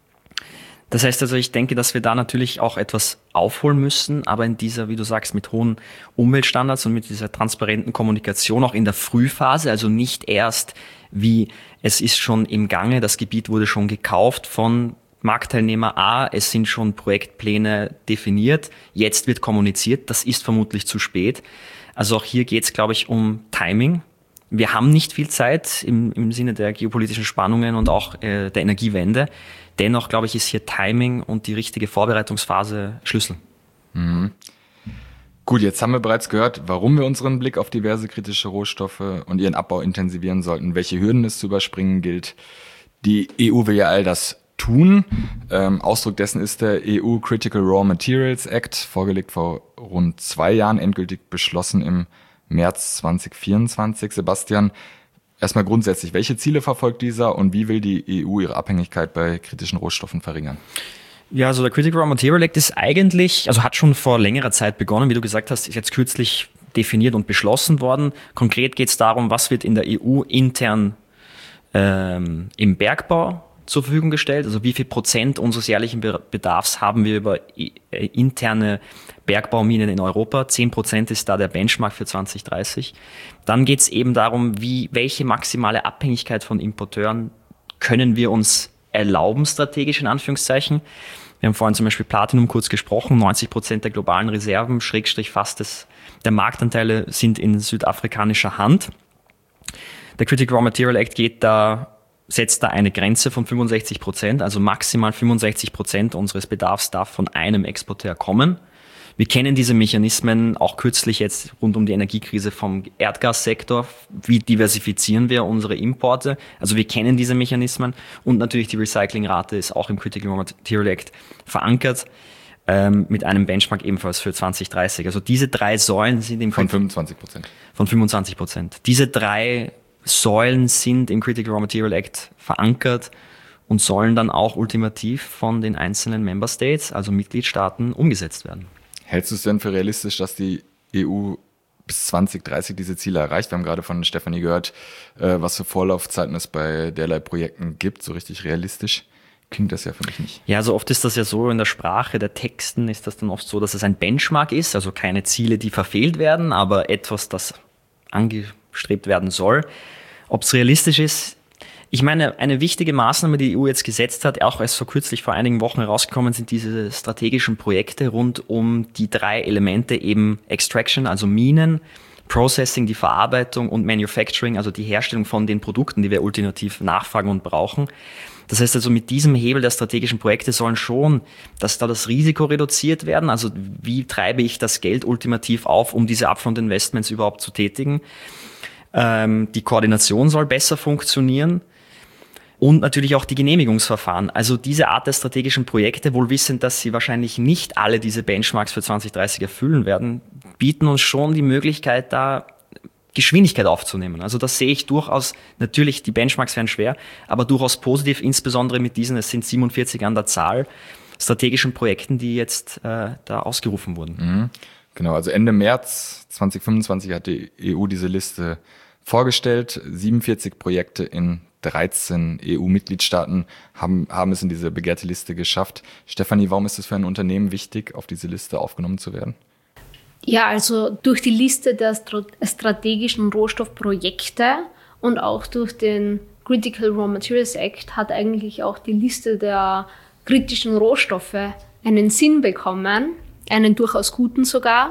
Das heißt also, ich denke, dass wir da natürlich auch etwas aufholen müssen, aber in dieser, wie du sagst, mit hohen Umweltstandards und mit dieser transparenten Kommunikation auch in der Frühphase, also nicht erst wie es ist schon im Gange, das Gebiet wurde schon gekauft von Marktteilnehmer A, es sind schon Projektpläne definiert, jetzt wird kommuniziert, das ist vermutlich zu spät. Also auch hier geht es, glaube ich, um Timing. Wir haben nicht viel Zeit im, im Sinne der geopolitischen Spannungen und auch äh, der Energiewende. Dennoch, glaube ich, ist hier Timing und die richtige Vorbereitungsphase Schlüssel. Mhm. Gut, jetzt haben wir bereits gehört, warum wir unseren Blick auf diverse kritische Rohstoffe und ihren Abbau intensivieren sollten, welche Hürden es zu überspringen gilt. Die E U will ja all das tun. Ähm, Ausdruck dessen ist der E U Critical Raw Materials Act, vorgelegt vor rund zwei Jahren, endgültig beschlossen im März zwanzig vierundzwanzig. Sebastian, erstmal grundsätzlich, welche Ziele verfolgt dieser und wie will die E U ihre Abhängigkeit bei kritischen Rohstoffen verringern? Ja, also der Critical Raw Material Act ist eigentlich, also hat schon vor längerer Zeit begonnen, wie du gesagt hast, ist jetzt kürzlich definiert und beschlossen worden. Konkret geht es darum, was wird in der E U intern ähm, im Bergbau zur Verfügung gestellt. Also wie viel Prozent unseres jährlichen Bedarfs haben wir über interne Bergbauminen in Europa. zehn Prozent ist da der Benchmark für zwanzig dreißig. Dann geht es eben darum, wie, welche maximale Abhängigkeit von Importeuren können wir uns erlauben, strategisch in Anführungszeichen. Wir haben vorhin zum Beispiel Platinum kurz gesprochen, neunzig Prozent der globalen Reserven, Schrägstrich fast des, der Marktanteile sind in südafrikanischer Hand. Der Critical Raw Material Act geht da, setzt da eine Grenze von fünfundsechzig Prozent, also maximal fünfundsechzig Prozent unseres Bedarfs darf von einem Exporteur kommen. Wir kennen diese Mechanismen auch kürzlich jetzt rund um die Energiekrise vom Erdgassektor. Wie diversifizieren wir unsere Importe? Also wir kennen diese Mechanismen und natürlich die Recyclingrate ist auch im Critical Raw Material Act verankert, ähm, mit einem Benchmark ebenfalls für zwanzig dreißig. Also diese drei Säulen sind im Von fünfundzwanzig Prozent. Von fünfundzwanzig Prozent. Diese drei Säulen sind im Critical Raw Material Act verankert und sollen dann auch ultimativ von den einzelnen Member States, also Mitgliedstaaten, umgesetzt werden. Hältst du es denn für realistisch, dass die E U bis zwanzig dreißig diese Ziele erreicht? Wir haben gerade von Stefanie gehört, was für Vorlaufzeiten es bei derlei Projekten gibt. So richtig realistisch klingt das ja für mich nicht. Ja, also oft ist das ja so, in der Sprache der Texten ist das dann oft so, dass es ein Benchmark ist, also keine Ziele, die verfehlt werden, aber etwas, das angestrebt werden soll. Ob es realistisch ist, ich meine, eine wichtige Maßnahme, die die E U jetzt gesetzt hat, auch erst vor kürzlich vor einigen Wochen herausgekommen, sind diese strategischen Projekte rund um die drei Elemente eben Extraction, also Minen, Processing, die Verarbeitung und Manufacturing, also die Herstellung von den Produkten, die wir ultimativ nachfragen und brauchen. Das heißt also, mit diesem Hebel der strategischen Projekte sollen schon, dass da das Risiko reduziert werden. Also wie treibe ich das Geld ultimativ auf, um diese Upfront-Investments überhaupt zu tätigen? Ähm, die Koordination soll besser funktionieren. Und natürlich auch die Genehmigungsverfahren. Also diese Art der strategischen Projekte, wohl wissend, dass sie wahrscheinlich nicht alle diese Benchmarks für zwanzig dreißig erfüllen werden, bieten uns schon die Möglichkeit, da Geschwindigkeit aufzunehmen. Also das sehe ich durchaus, natürlich die Benchmarks werden schwer, aber durchaus positiv, insbesondere mit diesen, es sind siebenundvierzig an der Zahl, strategischen Projekten, die jetzt äh, da ausgerufen wurden. Mhm. Genau, also Ende März zwanzig fünfundzwanzig hat die E U diese Liste vorgestellt, siebenundvierzig Projekte in dreizehn E U-Mitgliedstaaten haben, haben es in diese begehrte Liste geschafft. Stefanie, warum ist es für ein Unternehmen wichtig, auf diese Liste aufgenommen zu werden? Ja, also durch die Liste der strategischen Rohstoffprojekte und auch durch den Critical Raw Materials Act hat eigentlich auch die Liste der kritischen Rohstoffe einen Sinn bekommen, einen durchaus guten sogar.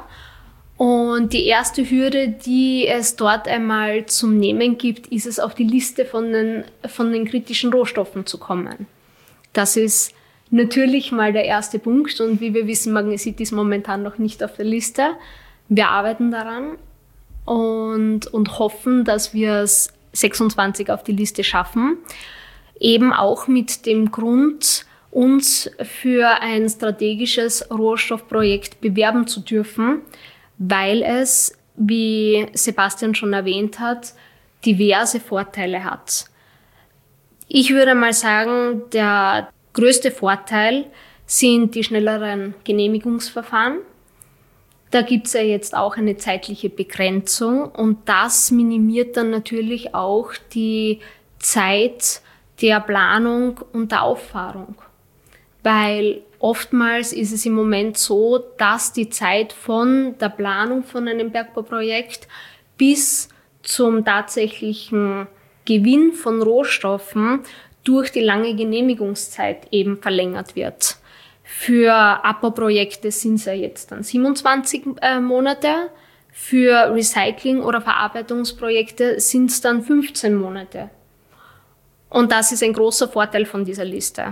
Und die erste Hürde, die es dort einmal zum Nehmen gibt, ist es, auf die Liste von den, von den kritischen Rohstoffen zu kommen. Das ist natürlich mal der erste Punkt. Und wie wir wissen, Magnesit ist momentan noch nicht auf der Liste. Wir arbeiten daran und, und hoffen, dass wir es sechsundzwanzig auf die Liste schaffen. Eben auch mit dem Grund, uns für ein strategisches Rohstoffprojekt bewerben zu dürfen, weil es, wie Sebastian schon erwähnt hat, diverse Vorteile hat. Ich würde mal sagen, der größte Vorteil sind die schnelleren Genehmigungsverfahren. Da gibt es ja jetzt auch eine zeitliche Begrenzung und das minimiert dann natürlich auch die Zeit der Planung und der Auffahrung. Weil oftmals ist es im Moment so, dass die Zeit von der Planung von einem Bergbauprojekt bis zum tatsächlichen Gewinn von Rohstoffen durch die lange Genehmigungszeit eben verlängert wird. Für Abbauprojekte sind es ja jetzt dann siebenundzwanzig äh, Monate, für Recycling- oder Verarbeitungsprojekte sind es dann fünfzehn Monate. Und das ist ein großer Vorteil von dieser Liste.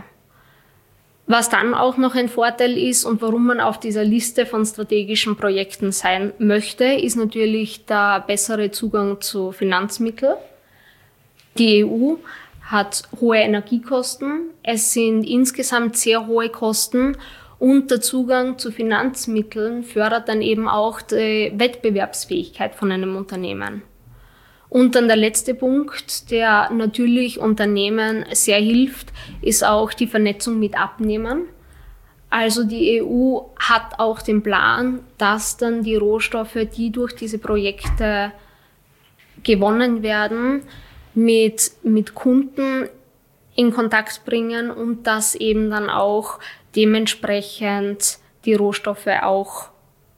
Was dann auch noch ein Vorteil ist und warum man auf dieser Liste von strategischen Projekten sein möchte, ist natürlich der bessere Zugang zu Finanzmitteln. Die E U hat hohe Energiekosten, es sind insgesamt sehr hohe Kosten und der Zugang zu Finanzmitteln fördert dann eben auch die Wettbewerbsfähigkeit von einem Unternehmen. Und dann der letzte Punkt, der natürlich Unternehmen sehr hilft, ist auch die Vernetzung mit Abnehmern. Also die E U hat auch den Plan, dass dann die Rohstoffe, die durch diese Projekte gewonnen werden, mit, mit Kunden in Kontakt bringen und dass eben dann auch dementsprechend die Rohstoffe auch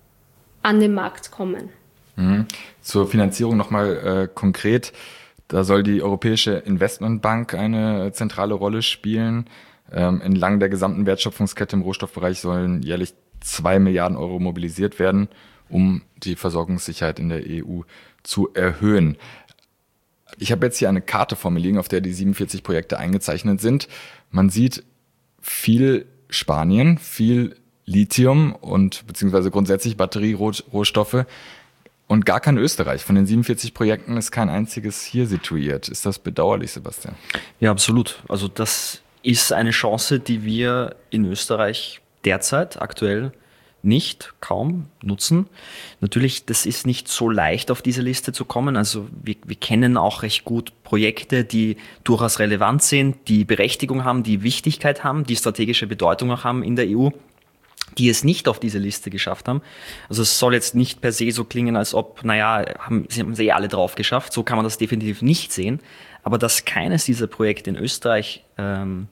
an den Markt kommen. Mhm. Zur Finanzierung nochmal äh, konkret. Da soll die Europäische Investmentbank eine zentrale Rolle spielen. Ähm, entlang der gesamten Wertschöpfungskette im Rohstoffbereich sollen jährlich zwei Milliarden Euro mobilisiert werden, um die Versorgungssicherheit in der E U zu erhöhen. Ich habe jetzt hier eine Karte vor mir liegen, auf der die siebenundvierzig Projekte eingezeichnet sind. Man sieht viel Spanien, viel Lithium und beziehungsweise grundsätzlich Batterierohstoffe und gar kein Österreich. Von den siebenundvierzig Projekten ist kein einziges hier situiert. Ist das bedauerlich, Sebastian? Ja, absolut. Also das ist eine Chance, die wir in Österreich derzeit aktuell nicht, kaum nutzen. Natürlich, das ist nicht so leicht, auf diese Liste zu kommen. Also wir, wir kennen auch recht gut Projekte, die durchaus relevant sind, die Berechtigung haben, die Wichtigkeit haben, die strategische Bedeutung auch haben in der E U, die es nicht auf diese Liste geschafft haben. Also es soll jetzt nicht per se so klingen, als ob, naja, haben, sie haben sie eh alle drauf geschafft. So kann man das definitiv nicht sehen. Aber dass keines dieser Projekte in Österreich ähm,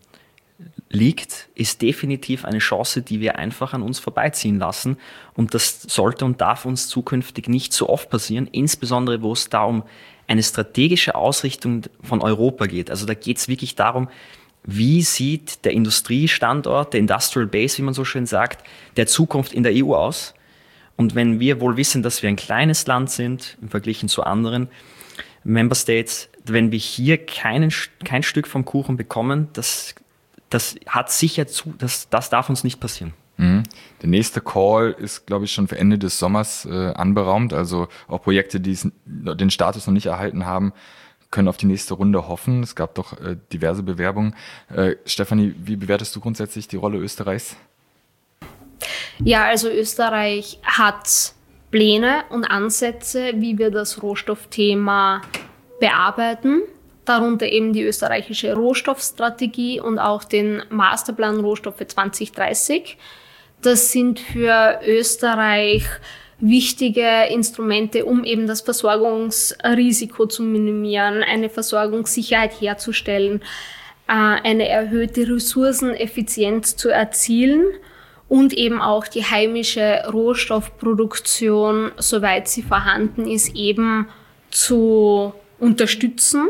liegt, ist definitiv eine Chance, die wir einfach an uns vorbeiziehen lassen. Und das sollte und darf uns zukünftig nicht so oft passieren, insbesondere wo es da um eine strategische Ausrichtung von Europa geht. Also da geht es wirklich darum, wie sieht der Industriestandort, der Industrial Base, wie man so schön sagt, der Zukunft in der E U aus? Und wenn wir wohl wissen, dass wir ein kleines Land sind, im Vergleich zu anderen Member States, wenn wir hier keinen, kein Stück vom Kuchen bekommen, das, das hat sicher zu, das, das darf uns nicht passieren. Mhm. Der nächste Call ist, glaube ich, schon für Ende des Sommers äh, anberaumt. Also auch Projekte, die es, den Status noch nicht erhalten haben, können auf die nächste Runde hoffen. Es gab doch äh, diverse Bewerbungen. Äh, Stefanie, wie bewertest du grundsätzlich die Rolle Österreichs? Ja, also Österreich hat Pläne und Ansätze, wie wir das Rohstoffthema bearbeiten. Darunter eben die österreichische Rohstoffstrategie und auch den Masterplan Rohstoffe zwanzig dreißig. Das sind für Österreich wichtige Instrumente, um eben das Versorgungsrisiko zu minimieren, eine Versorgungssicherheit herzustellen, eine erhöhte Ressourceneffizienz zu erzielen und eben auch die heimische Rohstoffproduktion, soweit sie vorhanden ist, eben zu unterstützen.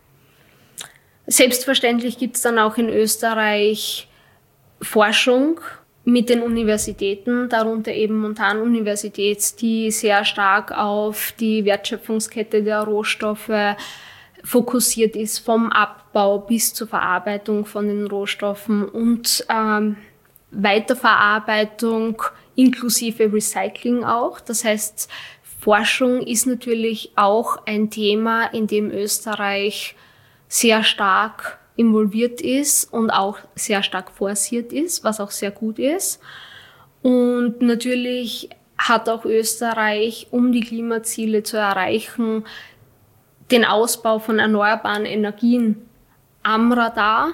Selbstverständlich gibt es dann auch in Österreich Forschung mit den Universitäten, darunter eben Montan-Universität, die sehr stark auf die Wertschöpfungskette der Rohstoffe fokussiert ist, vom Abbau bis zur Verarbeitung von den Rohstoffen und ähm, Weiterverarbeitung inklusive Recycling auch. Das heißt, Forschung ist natürlich auch ein Thema, in dem Österreich sehr stark involviert ist und auch sehr stark forciert ist, was auch sehr gut ist. Und natürlich hat auch Österreich, um die Klimaziele zu erreichen, den Ausbau von erneuerbaren Energien am Radar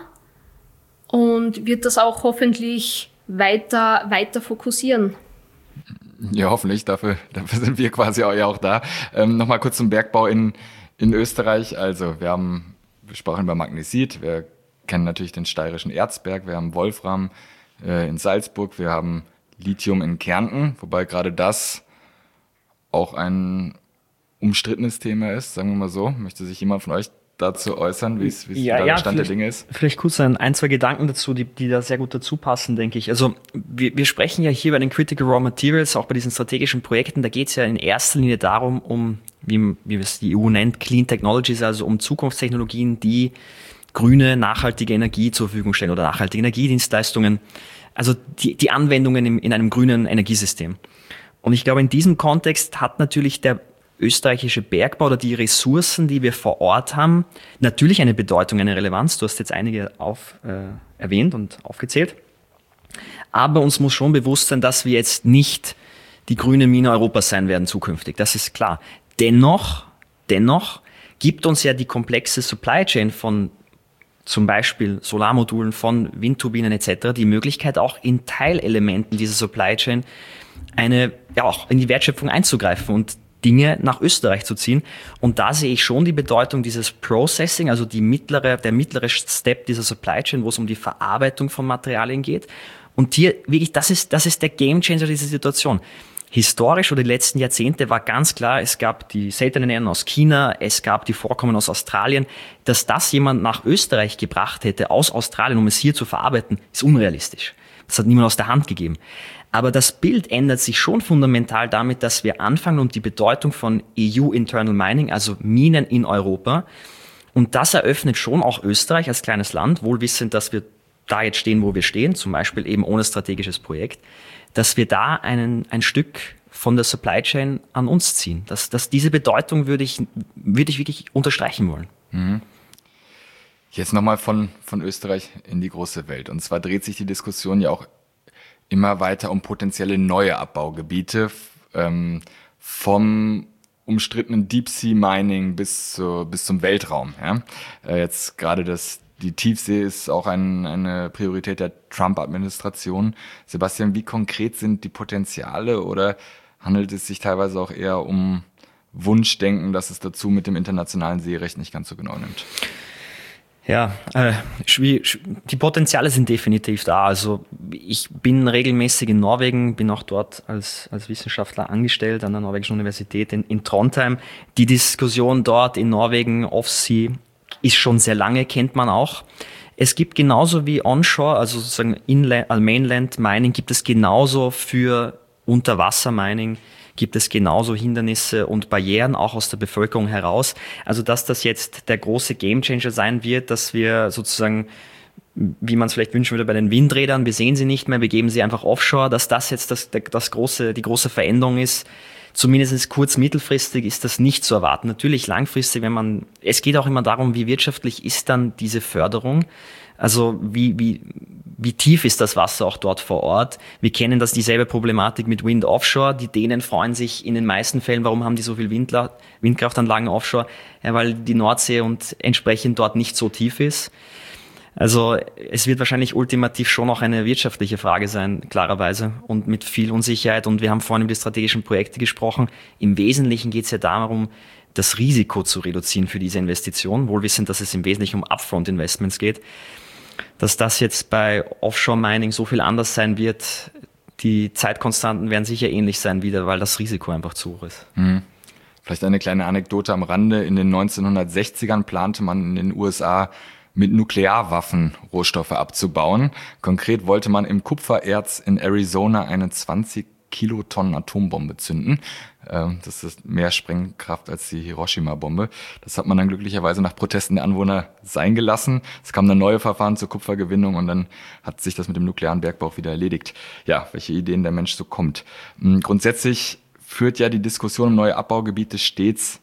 und wird das auch hoffentlich weiter, weiter fokussieren. Ja, hoffentlich. Dafür, dafür sind wir quasi auch, ja auch da. Ähm, Nochmal kurz zum Bergbau in, in Österreich. Also wir haben Wir sprachen über Magnesit, wir kennen natürlich den steirischen Erzberg, wir haben Wolfram äh, in Salzburg, wir haben Lithium in Kärnten, wobei gerade das auch ein umstrittenes Thema ist, sagen wir mal so. Möchte sich jemand von euch dazu äußern, wie es ja, da ja, der Stand der Dinge ist? Vielleicht kurz ein, ein, zwei Gedanken dazu, die, die da sehr gut dazu passen, denke ich. Also wir, wir sprechen ja hier bei den Critical Raw Materials, auch bei diesen strategischen Projekten, da geht es ja in erster Linie darum, um, wie, wie es die E U nennt, Clean Technologies, also um Zukunftstechnologien, die grüne, nachhaltige Energie zur Verfügung stellen oder nachhaltige Energiedienstleistungen, also die, die Anwendungen im, in einem grünen Energiesystem. Und ich glaube, in diesem Kontext hat natürlich der österreichische Bergbau oder die Ressourcen, die wir vor Ort haben, natürlich eine Bedeutung, eine Relevanz. Du hast jetzt einige auf, äh, erwähnt und aufgezählt. Aber uns muss schon bewusst sein, dass wir jetzt nicht die grüne Mine Europas sein werden zukünftig. Das ist klar. Dennoch, dennoch gibt uns ja die komplexe Supply Chain von zum Beispiel Solarmodulen, von Windturbinen et cetera die Möglichkeit, auch in Teilelementen dieser Supply Chain eine, ja, auch in die Wertschöpfung einzugreifen. Und Dinge nach Österreich zu ziehen. Und da sehe ich schon die Bedeutung dieses Processing, also die mittlere, der mittlere Step dieser Supply Chain, wo es um die Verarbeitung von Materialien geht. Und hier wirklich, das ist, das ist der Gamechanger dieser Situation. Historisch oder die letzten Jahrzehnte war ganz klar, es gab die seltenen Erden aus China, es gab die Vorkommen aus Australien. Dass das jemand nach Österreich gebracht hätte, aus Australien, um es hier zu verarbeiten, ist unrealistisch. Das hat niemand aus der Hand gegeben. Aber das Bild ändert sich schon fundamental damit, dass wir anfangen und die Bedeutung von E U Internal Mining, also Minen in Europa, und das eröffnet schon auch Österreich als kleines Land, wohl wissend, dass wir da jetzt stehen, wo wir stehen, zum Beispiel eben ohne strategisches Projekt, dass wir da einen, ein Stück von der Supply Chain an uns ziehen. Das, das, diese Bedeutung würde ich, würde ich wirklich unterstreichen wollen. Mhm. Jetzt nochmal von, von Österreich in die große Welt. Und zwar dreht sich die Diskussion ja auch immer weiter um potenzielle neue Abbaugebiete, ähm, vom umstrittenen Deep Sea Mining bis, zu, bis zum Weltraum. Ja? Äh, jetzt gerade das Die Tiefsee ist auch ein, eine Priorität der Trump-Administration. Sebastian, wie konkret sind die Potenziale oder handelt es sich teilweise auch eher um Wunschdenken, dass es dazu mit dem internationalen Seerecht nicht ganz so genau nimmt? Ja, äh, die Potenziale sind definitiv da. Also ich bin regelmäßig in Norwegen, bin auch dort als, als Wissenschaftler angestellt an der Norwegischen Universität in, in Trondheim. Die Diskussion dort in Norwegen, Offsea, ist schon sehr lange, kennt man auch. Es gibt genauso wie Onshore, also sozusagen Inland, also Mainland Mining, gibt es genauso für Unterwasser-Mining, gibt es genauso Hindernisse und Barrieren auch aus der Bevölkerung heraus. Also dass das jetzt der große Gamechanger sein wird, dass wir sozusagen, wie man es vielleicht wünschen würde bei den Windrädern, wir sehen sie nicht mehr, wir geben sie einfach offshore, dass das jetzt das, das große, die große Veränderung ist. Zumindest kurz-, mittelfristig ist das nicht zu erwarten. Natürlich langfristig, wenn man, es geht auch immer darum, wie wirtschaftlich ist dann diese Förderung? Also wie, wie, wie tief ist das Wasser auch dort vor Ort? Wir kennen das dieselbe Problematik mit Wind Offshore. Die Dänen freuen sich in den meisten Fällen, warum haben die so viel Windla- Windkraftanlagen offshore? Ja, weil die Nordsee und entsprechend dort nicht so tief ist. Also es wird wahrscheinlich ultimativ schon auch eine wirtschaftliche Frage sein, klarerweise, und mit viel Unsicherheit. Und wir haben vorhin über die strategischen Projekte gesprochen. Im Wesentlichen geht es ja darum, das Risiko zu reduzieren für diese Investition, wohl wissend, dass es im Wesentlichen um Upfront-Investments geht. Dass das jetzt bei Offshore-Mining so viel anders sein wird, die Zeitkonstanten werden sicher ähnlich sein wieder, weil das Risiko einfach zu hoch ist. Mhm. Vielleicht eine kleine Anekdote am Rande. In den neunzehnhundertsechzigern plante man in den U S A mit Nuklearwaffen Rohstoffe abzubauen. Konkret wollte man im Kupfererz in Arizona eine zwanzig Kilotonnen Atombombe zünden. Das ist mehr Sprengkraft als die Hiroshima-Bombe. Das hat man dann glücklicherweise nach Protesten der Anwohner sein gelassen. Es kamen dann neue Verfahren zur Kupfergewinnung und dann hat sich das mit dem nuklearen Bergbau auch wieder erledigt. Ja, welche Ideen der Mensch so kommt. Grundsätzlich führt ja die Diskussion um neue Abbaugebiete stets,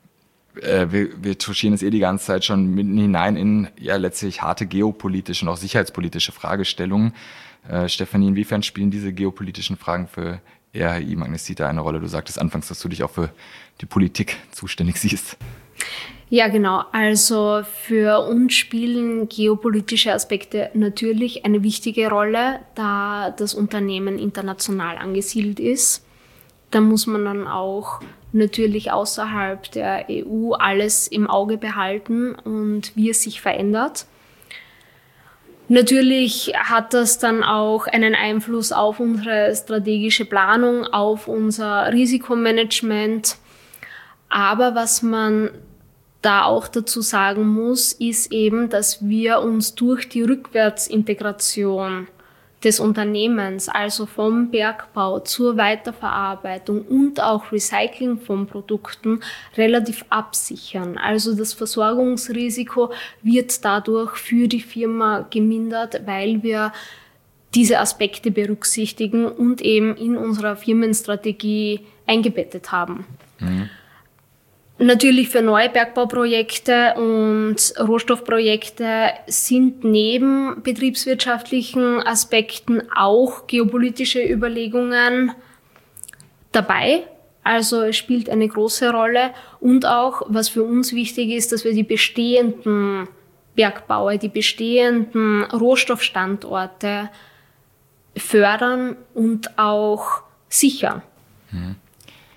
äh, wir, wir touchieren es eh die ganze Zeit schon mitten hinein in ja letztlich harte geopolitische und auch sicherheitspolitische Fragestellungen. Äh, Stefanie, inwiefern spielen diese geopolitischen Fragen für R H I Magnesita eine Rolle? Du sagtest anfangs, dass du dich auch für die Politik zuständig siehst. Ja, genau. Also für uns spielen geopolitische Aspekte natürlich eine wichtige Rolle, da das Unternehmen international angesiedelt ist. Da muss man dann auch natürlich außerhalb der E U alles im Auge behalten und wie es sich verändert. Natürlich hat das dann auch einen Einfluss auf unsere strategische Planung, auf unser Risikomanagement. Aber was man da auch dazu sagen muss, ist eben, dass wir uns durch die Rückwärtsintegration des Unternehmens, also vom Bergbau zur Weiterverarbeitung und auch Recycling von Produkten, relativ absichern. Also das Versorgungsrisiko wird dadurch für die Firma gemindert, weil wir diese Aspekte berücksichtigen und eben in unserer Firmenstrategie eingebettet haben. Mhm. Natürlich für neue Bergbauprojekte und Rohstoffprojekte sind neben betriebswirtschaftlichen Aspekten auch geopolitische Überlegungen dabei. Also es spielt eine große Rolle. Und auch, was für uns wichtig ist, dass wir die bestehenden Bergbaue, die bestehenden Rohstoffstandorte fördern und auch sichern. Mhm.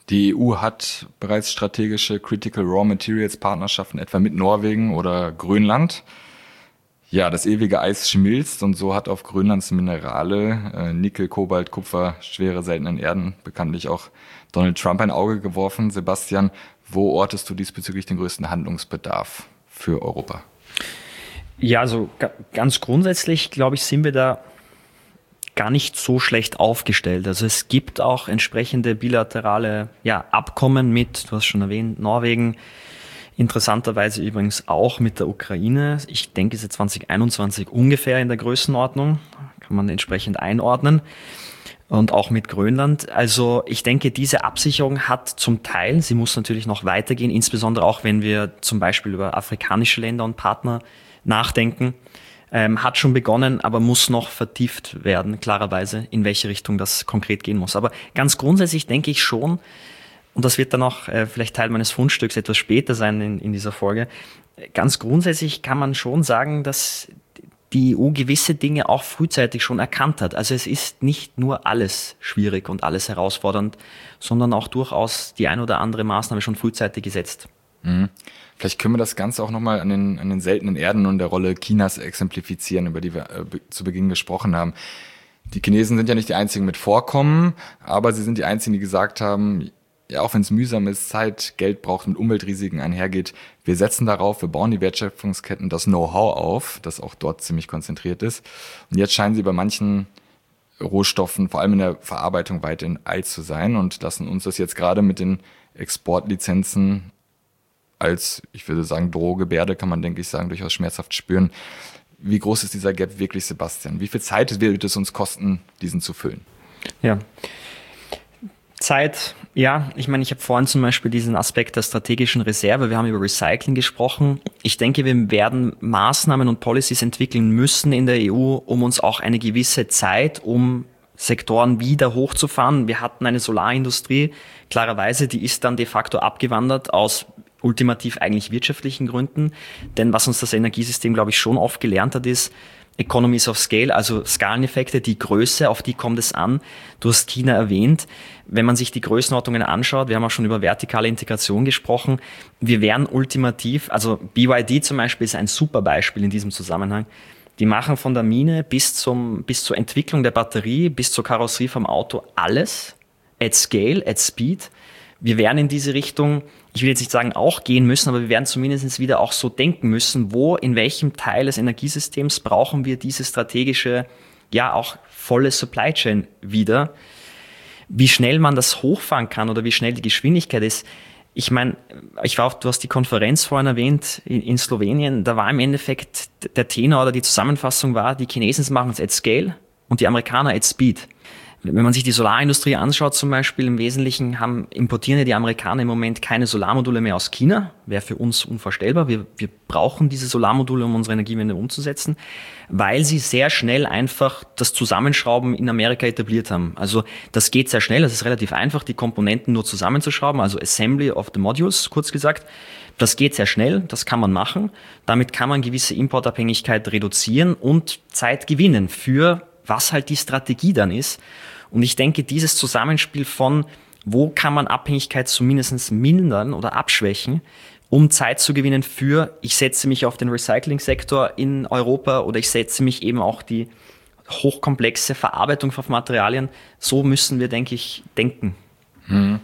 Die E U hat bereits strategische Critical Raw Materials Partnerschaften, etwa mit Norwegen oder Grönland. Ja, das ewige Eis schmilzt und so hat auf Grönlands Minerale, äh, Nickel, Kobalt, Kupfer, schwere seltenen Erden, bekanntlich auch Donald Trump ein Auge geworfen. Sebastian, wo ortest du diesbezüglich den größten Handlungsbedarf für Europa? Ja, also ganz grundsätzlich, glaube ich, sind wir da gar nicht so schlecht aufgestellt. Also es gibt auch entsprechende bilaterale ja, Abkommen mit, du hast schon erwähnt, Norwegen, interessanterweise übrigens auch mit der Ukraine. Ich denke, es ist zwanzig einundzwanzig ungefähr in der Größenordnung, kann man entsprechend einordnen. Und auch mit Grönland. Also ich denke, diese Absicherung hat zum Teil, sie muss natürlich noch weitergehen, insbesondere auch wenn wir zum Beispiel über afrikanische Länder und Partner nachdenken, ähm, hat schon begonnen, aber muss noch vertieft werden, klarerweise, in welche Richtung das konkret gehen muss. Aber ganz grundsätzlich denke ich schon, und das wird dann auch äh, vielleicht Teil meines Fundstücks etwas später sein in, in dieser Folge, ganz grundsätzlich kann man schon sagen, dass die E U gewisse Dinge auch frühzeitig schon erkannt hat. Also es ist nicht nur alles schwierig und alles herausfordernd, sondern auch durchaus die ein oder andere Maßnahme schon frühzeitig gesetzt. Mhm. Vielleicht können wir das Ganze auch nochmal an den, an den seltenen Erden und der Rolle Chinas exemplifizieren, über die wir äh, be- zu Beginn gesprochen haben. Die Chinesen sind ja nicht die einzigen mit Vorkommen, aber sie sind die einzigen, die gesagt haben, ja, auch wenn es mühsam ist, Zeit, Geld braucht, mit Umweltrisiken einhergeht, wir setzen darauf, wir bauen die Wertschöpfungsketten, das Know-how auf, das auch dort ziemlich konzentriert ist. Und jetzt scheinen sie bei manchen Rohstoffen, vor allem in der Verarbeitung, weit in Eil zu sein und lassen uns das jetzt gerade mit den Exportlizenzen als, ich würde sagen, Drohgebärde, kann man, denke ich, sagen, durchaus schmerzhaft spüren. Wie groß ist dieser Gap wirklich, Sebastian? Wie viel Zeit wird es uns kosten, diesen zu füllen? Ja, Zeit, ja, ich meine, ich habe vorhin zum Beispiel diesen Aspekt der strategischen Reserve, wir haben über Recycling gesprochen. Ich denke, wir werden Maßnahmen und Policies entwickeln müssen in der E U, um uns auch eine gewisse Zeit, um Sektoren wieder hochzufahren. Wir hatten eine Solarindustrie, klarerweise, die ist dann de facto abgewandert aus ultimativ eigentlich wirtschaftlichen Gründen. Denn was uns das Energiesystem, glaube ich, schon oft gelernt hat, ist, Economies of Scale, also Skaleneffekte, die Größe, auf die kommt es an. Du hast China erwähnt. Wenn man sich die Größenordnungen anschaut, wir haben auch schon über vertikale Integration gesprochen, wir wären ultimativ, also B Y D zum Beispiel ist ein super Beispiel in diesem Zusammenhang. Die machen von der Mine bis zum, bis zur Entwicklung der Batterie, bis zur Karosserie vom Auto alles at scale, at speed. Wir werden in diese Richtung, ich will jetzt nicht sagen auch gehen müssen, aber wir werden zumindest wieder auch so denken müssen, wo, in welchem Teil des Energiesystems brauchen wir diese strategische, ja auch volle Supply Chain wieder. Wie schnell man das hochfahren kann oder wie schnell die Geschwindigkeit ist. Ich meine, ich war auch, du hast die Konferenz vorhin erwähnt in, in Slowenien, da war im Endeffekt der Tenor oder die Zusammenfassung war, die Chinesen machen es at scale und die Amerikaner at speed. Wenn man sich die Solarindustrie anschaut zum Beispiel, im Wesentlichen haben, importieren ja die Amerikaner im Moment keine Solarmodule mehr aus China. Wäre für uns unvorstellbar. Wir, wir brauchen diese Solarmodule, um unsere Energiewende umzusetzen, weil sie sehr schnell einfach das Zusammenschrauben in Amerika etabliert haben. Also das geht sehr schnell, das ist relativ einfach, die Komponenten nur zusammenzuschrauben, also Assembly of the Modules, kurz gesagt. Das geht sehr schnell, das kann man machen. Damit kann man gewisse Importabhängigkeit reduzieren und Zeit gewinnen für was halt die Strategie dann ist. Und ich denke, dieses Zusammenspiel von, wo kann man Abhängigkeit zumindest mindern oder abschwächen, um Zeit zu gewinnen für, ich setze mich auf den Recycling-Sektor in Europa oder ich setze mich eben auch die hochkomplexe Verarbeitung von Materialien. So müssen wir, denke ich, denken. Hm.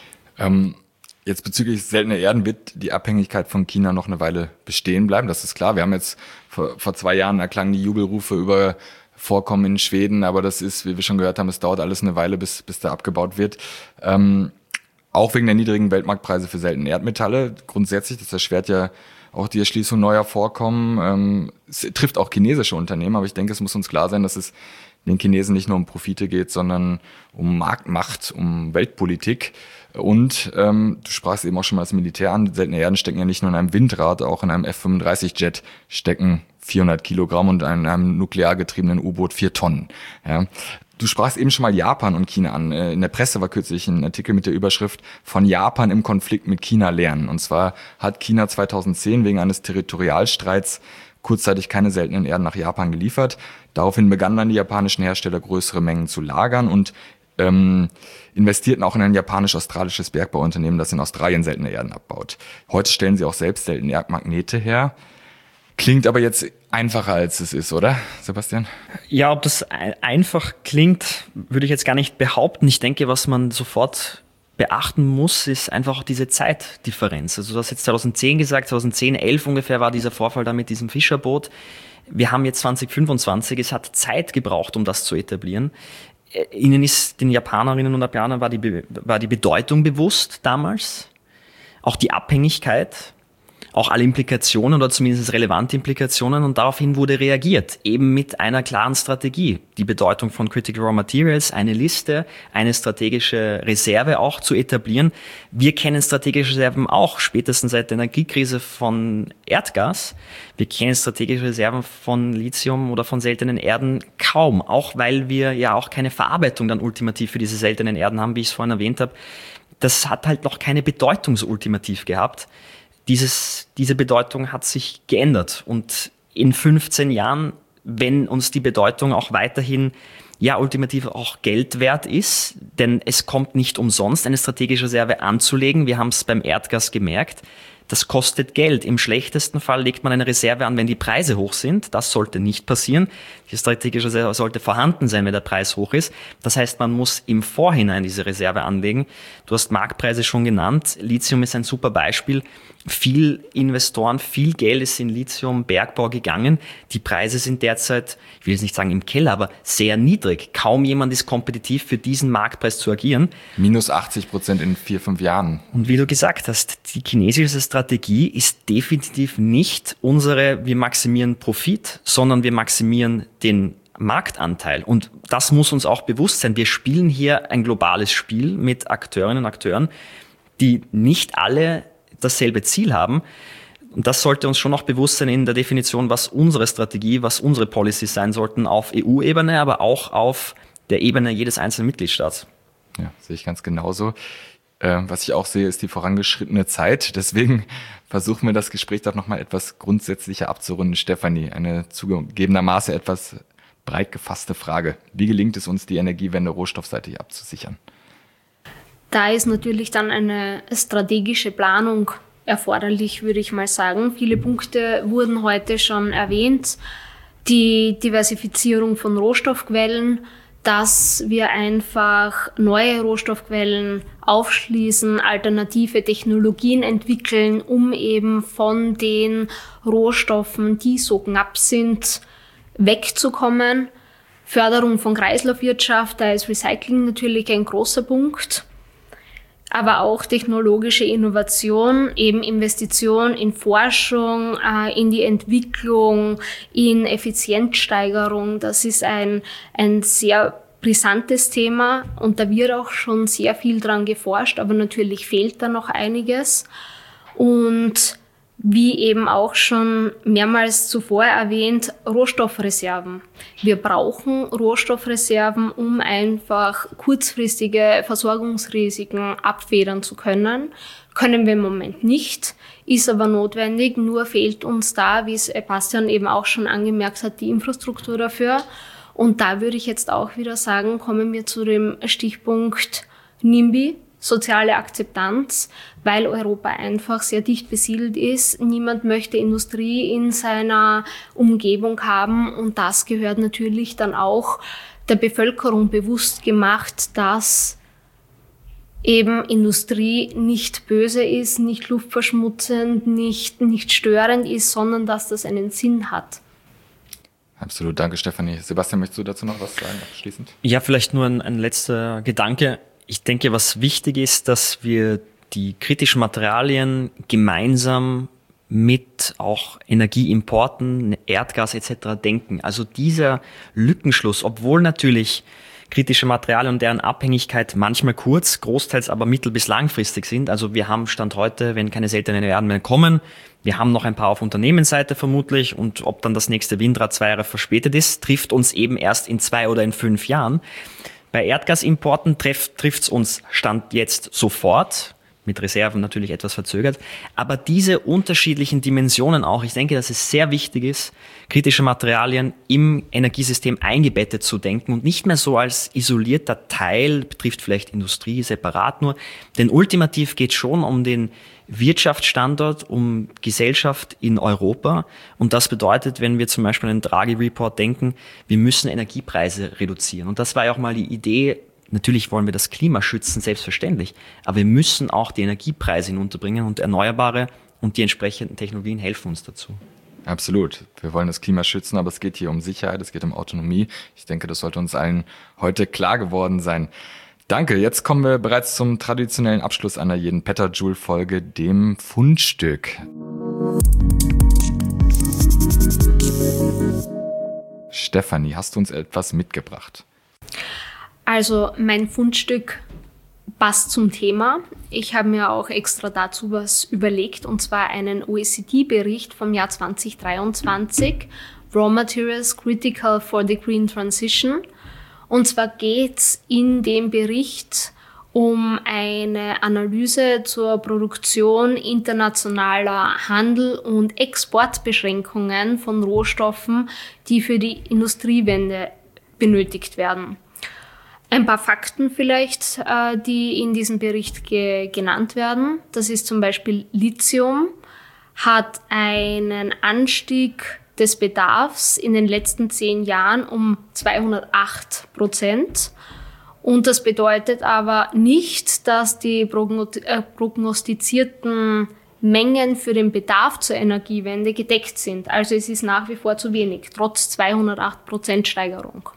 Ähm, jetzt bezüglich seltener Erden wird die Abhängigkeit von China noch eine Weile bestehen bleiben. Das ist klar. Wir haben jetzt vor, vor zwei Jahren erklangen die Jubelrufe über Vorkommen in Schweden, aber das ist, wie wir schon gehört haben, es dauert alles eine Weile, bis, bis da abgebaut wird. Ähm, auch wegen der niedrigen Weltmarktpreise für seltene Erdmetalle. Grundsätzlich, das erschwert ja auch die Erschließung neuer Vorkommen. Ähm, es trifft auch chinesische Unternehmen, aber ich denke, es muss uns klar sein, dass es den Chinesen nicht nur um Profite geht, sondern um Marktmacht, um Weltpolitik. Und ähm, du sprachst eben auch schon mal das Militär an. Seltene Erden stecken ja nicht nur in einem Windrad, auch in einem F fünfunddreißig Jet stecken vierhundert Kilogramm und in einem nuklear getriebenen U-Boot vier Tonnen. Ja. Du sprachst eben schon mal Japan und China an. In der Presse war kürzlich ein Artikel mit der Überschrift "Von Japan im Konflikt mit China lernen". Und zwar hat China zweitausendzehn wegen eines Territorialstreits kurzzeitig keine seltenen Erden nach Japan geliefert. Daraufhin begannen dann die japanischen Hersteller größere Mengen zu lagern und ähm, investierten auch in ein japanisch-australisches Bergbauunternehmen, das in Australien seltene Erden abbaut. Heute stellen sie auch selbst seltene Erdmagnete her. Klingt aber jetzt einfacher, als es ist, oder, Sebastian? Ja, ob das einfach klingt, würde ich jetzt gar nicht behaupten. Ich denke, was man sofort beachten muss, ist einfach diese Zeitdifferenz. Also du hast jetzt zweitausendzehn gesagt, zweitauszehn, elf ungefähr war dieser Vorfall da mit diesem Fischerboot. Wir haben jetzt zwanzig fünfundzwanzig, es hat Zeit gebraucht, um das zu etablieren. Ihnen ist, den Japanerinnen und Japanern war die, war die Bedeutung bewusst damals, auch die Abhängigkeit, auch alle Implikationen oder zumindest relevante Implikationen, und daraufhin wurde reagiert, eben mit einer klaren Strategie. Die Bedeutung von Critical Raw Materials, eine Liste, eine strategische Reserve auch zu etablieren. Wir kennen strategische Reserven auch, spätestens seit der Energiekrise von Erdgas. Wir kennen strategische Reserven von Lithium oder von seltenen Erden kaum, auch weil wir ja auch keine Verarbeitung dann ultimativ für diese seltenen Erden haben, wie ich es vorhin erwähnt habe. Das hat halt noch keine Bedeutung so ultimativ gehabt. Dieses, diese Bedeutung hat sich geändert, und in fünfzehn Jahren, wenn uns die Bedeutung auch weiterhin ja ultimativ auch Geld wert ist, denn es kommt nicht umsonst, eine strategische Reserve anzulegen. Wir haben es beim Erdgas gemerkt. Das kostet Geld. Im schlechtesten Fall legt man eine Reserve an, wenn die Preise hoch sind. Das sollte nicht passieren. Die strategische Reserve sollte vorhanden sein, wenn der Preis hoch ist. Das heißt, man muss im Vorhinein diese Reserve anlegen. Du hast Marktpreise schon genannt. Lithium ist ein super Beispiel. Viel Investoren, viel Geld ist in Lithium-Bergbau gegangen. Die Preise sind derzeit, ich will jetzt nicht sagen im Keller, aber sehr niedrig. Kaum jemand ist kompetitiv, für diesen Marktpreis zu agieren. Minus achtzig Prozent in vier, fünf Jahren. Und wie du gesagt hast, die chinesische Strategie ist definitiv nicht unsere, wir maximieren Profit, sondern wir maximieren den Marktanteil. Und das muss uns auch bewusst sein. Wir spielen hier ein globales Spiel mit Akteurinnen und Akteuren, die nicht alle dasselbe Ziel haben. Und das sollte uns schon noch bewusst sein in der Definition, was unsere Strategie, was unsere Policies sein sollten auf E U-Ebene, aber auch auf der Ebene jedes einzelnen Mitgliedstaats. Ja, sehe ich ganz genauso. Äh, was ich auch sehe, ist die vorangeschrittene Zeit. Deswegen versuchen wir das Gespräch doch nochmal etwas grundsätzlicher abzurunden. Stefanie, eine zugegebenermaßen etwas breit gefasste Frage. Wie gelingt es uns, die Energiewende rohstoffseitig abzusichern? Da ist natürlich dann eine strategische Planung erforderlich, würde ich mal sagen. Viele Punkte wurden heute schon erwähnt. Die Diversifizierung von Rohstoffquellen, dass wir einfach neue Rohstoffquellen aufschließen, alternative Technologien entwickeln, um eben von den Rohstoffen, die so knapp sind, wegzukommen. Förderung von Kreislaufwirtschaft, da ist Recycling natürlich ein großer Punkt. Aber auch technologische Innovation, eben Investition in Forschung, in die Entwicklung, in Effizienzsteigerung. Das ist ein, ein sehr brisantes Thema, und da wird auch schon sehr viel dran geforscht, aber natürlich fehlt da noch einiges. Und wie eben auch schon mehrmals zuvor erwähnt, Rohstoffreserven. Wir brauchen Rohstoffreserven, um einfach kurzfristige Versorgungsrisiken abfedern zu können. Können wir im Moment nicht, ist aber notwendig, nur fehlt uns da, wie es Bastian eben auch schon angemerkt hat, die Infrastruktur dafür. Und da würde ich jetzt auch wieder sagen, kommen wir zu dem Stichpunkt NIMBY, soziale Akzeptanz, weil Europa einfach sehr dicht besiedelt ist. Niemand möchte Industrie in seiner Umgebung haben, und das gehört natürlich dann auch der Bevölkerung bewusst gemacht, dass eben Industrie nicht böse ist, nicht luftverschmutzend, nicht, nicht störend ist, sondern dass das einen Sinn hat. Absolut, danke Stefanie. Sebastian, möchtest du dazu noch was sagen abschließend? Ja, vielleicht nur ein, ein letzter Gedanke. Ich denke, was wichtig ist, dass wir die kritischen Materialien gemeinsam mit auch Energieimporten, Erdgas et cetera denken. Also dieser Lückenschluss, obwohl natürlich kritische Materialien und deren Abhängigkeit manchmal kurz, großteils aber mittel- bis langfristig sind. Also wir haben Stand heute, wenn keine seltenen Erden mehr kommen, wir haben noch ein paar auf Unternehmensseite vermutlich, und ob dann das nächste Windrad zwei Jahre verspätet ist, trifft uns eben erst in zwei oder in fünf Jahren. Bei Erdgasimporten trifft es uns Stand jetzt sofort. mit Reserven natürlich etwas verzögert. Aber diese unterschiedlichen Dimensionen auch, ich denke, dass es sehr wichtig ist, kritische Materialien im Energiesystem eingebettet zu denken und nicht mehr so als isolierter Teil, betrifft vielleicht Industrie separat nur. Denn ultimativ geht es schon um den Wirtschaftsstandort, um Gesellschaft in Europa. Und das bedeutet, wenn wir zum Beispiel an den Draghi-Report denken, wir müssen Energiepreise reduzieren. Und das war ja auch mal die Idee. Natürlich wollen wir das Klima schützen, selbstverständlich, aber wir müssen auch die Energiepreise hinunterbringen und Erneuerbare und die entsprechenden Technologien helfen uns dazu. Absolut. Wir wollen das Klima schützen, aber es geht hier um Sicherheit, es geht um Autonomie. Ich denke, das sollte uns allen heute klar geworden sein. Danke. Jetzt kommen wir bereits zum traditionellen Abschluss einer jeden Petajoule-Folge, dem Fundstück. Stefanie, hast du uns etwas mitgebracht? Also mein Fundstück passt zum Thema. Ich habe mir auch extra dazu was überlegt, und zwar einen O E C D-Bericht vom Jahr zwanzig dreiundzwanzig, Raw Materials Critical for the Green Transition. Und zwar geht es in dem Bericht um eine Analyse zur Produktion internationaler Handel- und Exportbeschränkungen von Rohstoffen, die für die Industriewende benötigt werden. Ein paar Fakten vielleicht, äh, die in diesem Bericht ge- genannt werden. Das ist zum Beispiel Lithium, hat einen Anstieg des Bedarfs in den letzten zehn Jahren um zweihundertacht Prozent. Und das bedeutet aber nicht, dass die progno- äh, prognostizierten Mengen für den Bedarf zur Energiewende gedeckt sind. Also es ist nach wie vor zu wenig, trotz zweihundertacht Prozent Steigerung.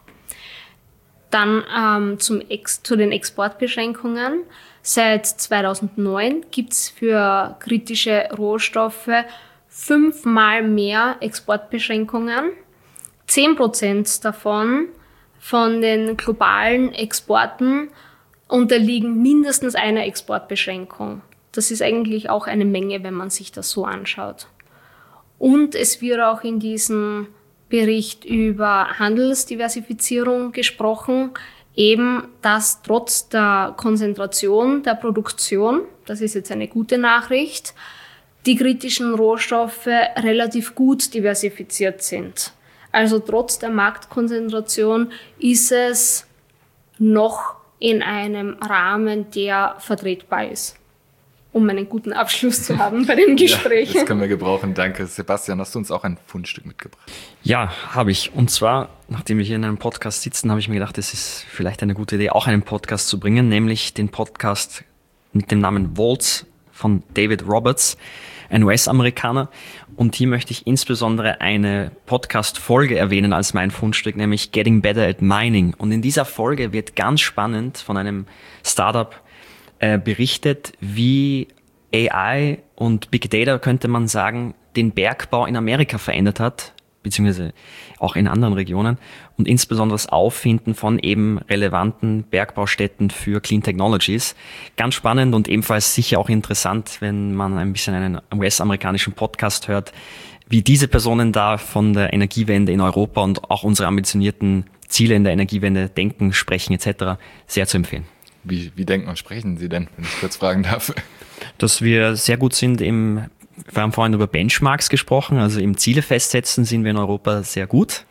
Dann ähm, zum Ex- zu den Exportbeschränkungen. Seit zweitausendneun gibt es für kritische Rohstoffe fünfmal mehr Exportbeschränkungen. Zehn Prozent davon von den globalen Exporten unterliegen mindestens einer Exportbeschränkung. Das ist eigentlich auch eine Menge, wenn man sich das so anschaut. Und es wird auch in diesem Bericht über Handelsdiversifizierung gesprochen, eben dass trotz der Konzentration der Produktion, das ist jetzt eine gute Nachricht, die kritischen Rohstoffe relativ gut diversifiziert sind. Also trotz der Marktkonzentration ist es noch in einem Rahmen, der vertretbar ist. Um einen guten Abschluss zu haben bei dem Gespräch. Ja, das können wir gebrauchen. Danke. Sebastian, hast du uns auch ein Fundstück mitgebracht? Ja, habe ich. Und zwar, nachdem wir hier in einem Podcast sitzen, habe ich mir gedacht, es ist vielleicht eine gute Idee, auch einen Podcast zu bringen, nämlich den Podcast mit dem Namen Volts von David Roberts, ein U S-Amerikaner. Und hier möchte ich insbesondere eine Podcast-Folge erwähnen als mein Fundstück, nämlich Getting Better at Mining. Und in dieser Folge wird ganz spannend von einem Startup berichtet, wie A I und Big Data, könnte man sagen, den Bergbau in Amerika verändert hat, beziehungsweise auch in anderen Regionen, und insbesondere das Auffinden von eben relevanten Bergbaustätten für Clean Technologies. Ganz spannend und ebenfalls sicher auch interessant, wenn man ein bisschen einen U S-amerikanischen Podcast hört, wie diese Personen da von der Energiewende in Europa und auch unsere ambitionierten Ziele in der Energiewende denken, sprechen et cetera. Sehr zu empfehlen. Wie, wie denken und sprechen Sie denn, wenn ich kurz fragen darf? Dass wir sehr gut sind im, wir haben vorhin über Benchmarks gesprochen, also im Ziele festsetzen sind wir in Europa sehr gut.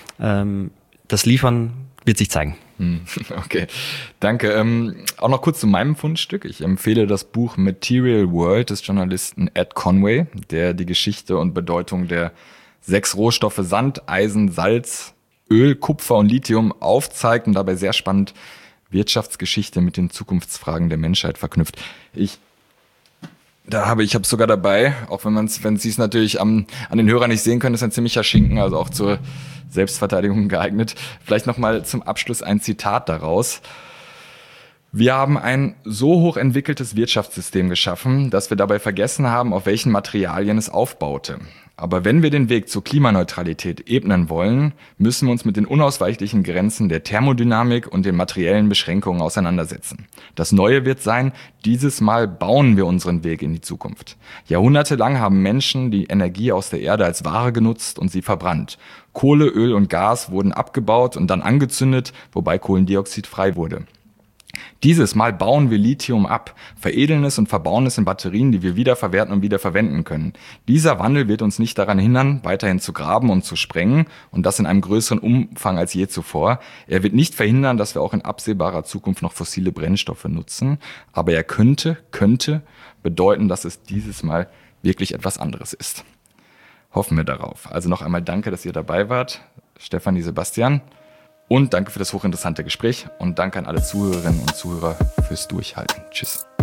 Das Liefern wird sich zeigen. Okay, danke. Ähm, auch noch kurz zu meinem Fundstück. Ich empfehle das Buch Material World des Journalisten Ed Conway, der die Geschichte und Bedeutung der sechs Rohstoffe Sand, Eisen, Salz, Öl, Kupfer und Lithium aufzeigt und dabei sehr spannend Wirtschaftsgeschichte mit den Zukunftsfragen der Menschheit verknüpft. Ich da habe ich habe sogar dabei, auch wenn man es, wenn Sie es natürlich am, an den Hörern nicht sehen können, ist ein ziemlicher Schinken, also auch zur Selbstverteidigung geeignet. Vielleicht noch mal zum Abschluss ein Zitat daraus. Wir haben ein so hoch entwickeltes Wirtschaftssystem geschaffen, dass wir dabei vergessen haben, auf welchen Materialien es aufbaute. Aber wenn wir den Weg zur Klimaneutralität ebnen wollen, müssen wir uns mit den unausweichlichen Grenzen der Thermodynamik und den materiellen Beschränkungen auseinandersetzen. Das Neue wird sein, dieses Mal bauen wir unseren Weg in die Zukunft. Jahrhundertelang haben Menschen die Energie aus der Erde als Ware genutzt und sie verbrannt. Kohle, Öl und Gas wurden abgebaut und dann angezündet, wobei Kohlendioxid frei wurde. Dieses Mal bauen wir Lithium ab, veredeln es und verbauen es in Batterien, die wir wiederverwerten und wieder verwenden können. Dieser Wandel wird uns nicht daran hindern, weiterhin zu graben und zu sprengen und das in einem größeren Umfang als je zuvor. Er wird nicht verhindern, dass wir auch in absehbarer Zukunft noch fossile Brennstoffe nutzen, aber er könnte, könnte bedeuten, dass es dieses Mal wirklich etwas anderes ist. Hoffen wir darauf. Also noch einmal danke, dass ihr dabei wart, Stefanie, Sebastian. Und danke für das hochinteressante Gespräch und danke an alle Zuhörerinnen und Zuhörer fürs Durchhalten. Tschüss.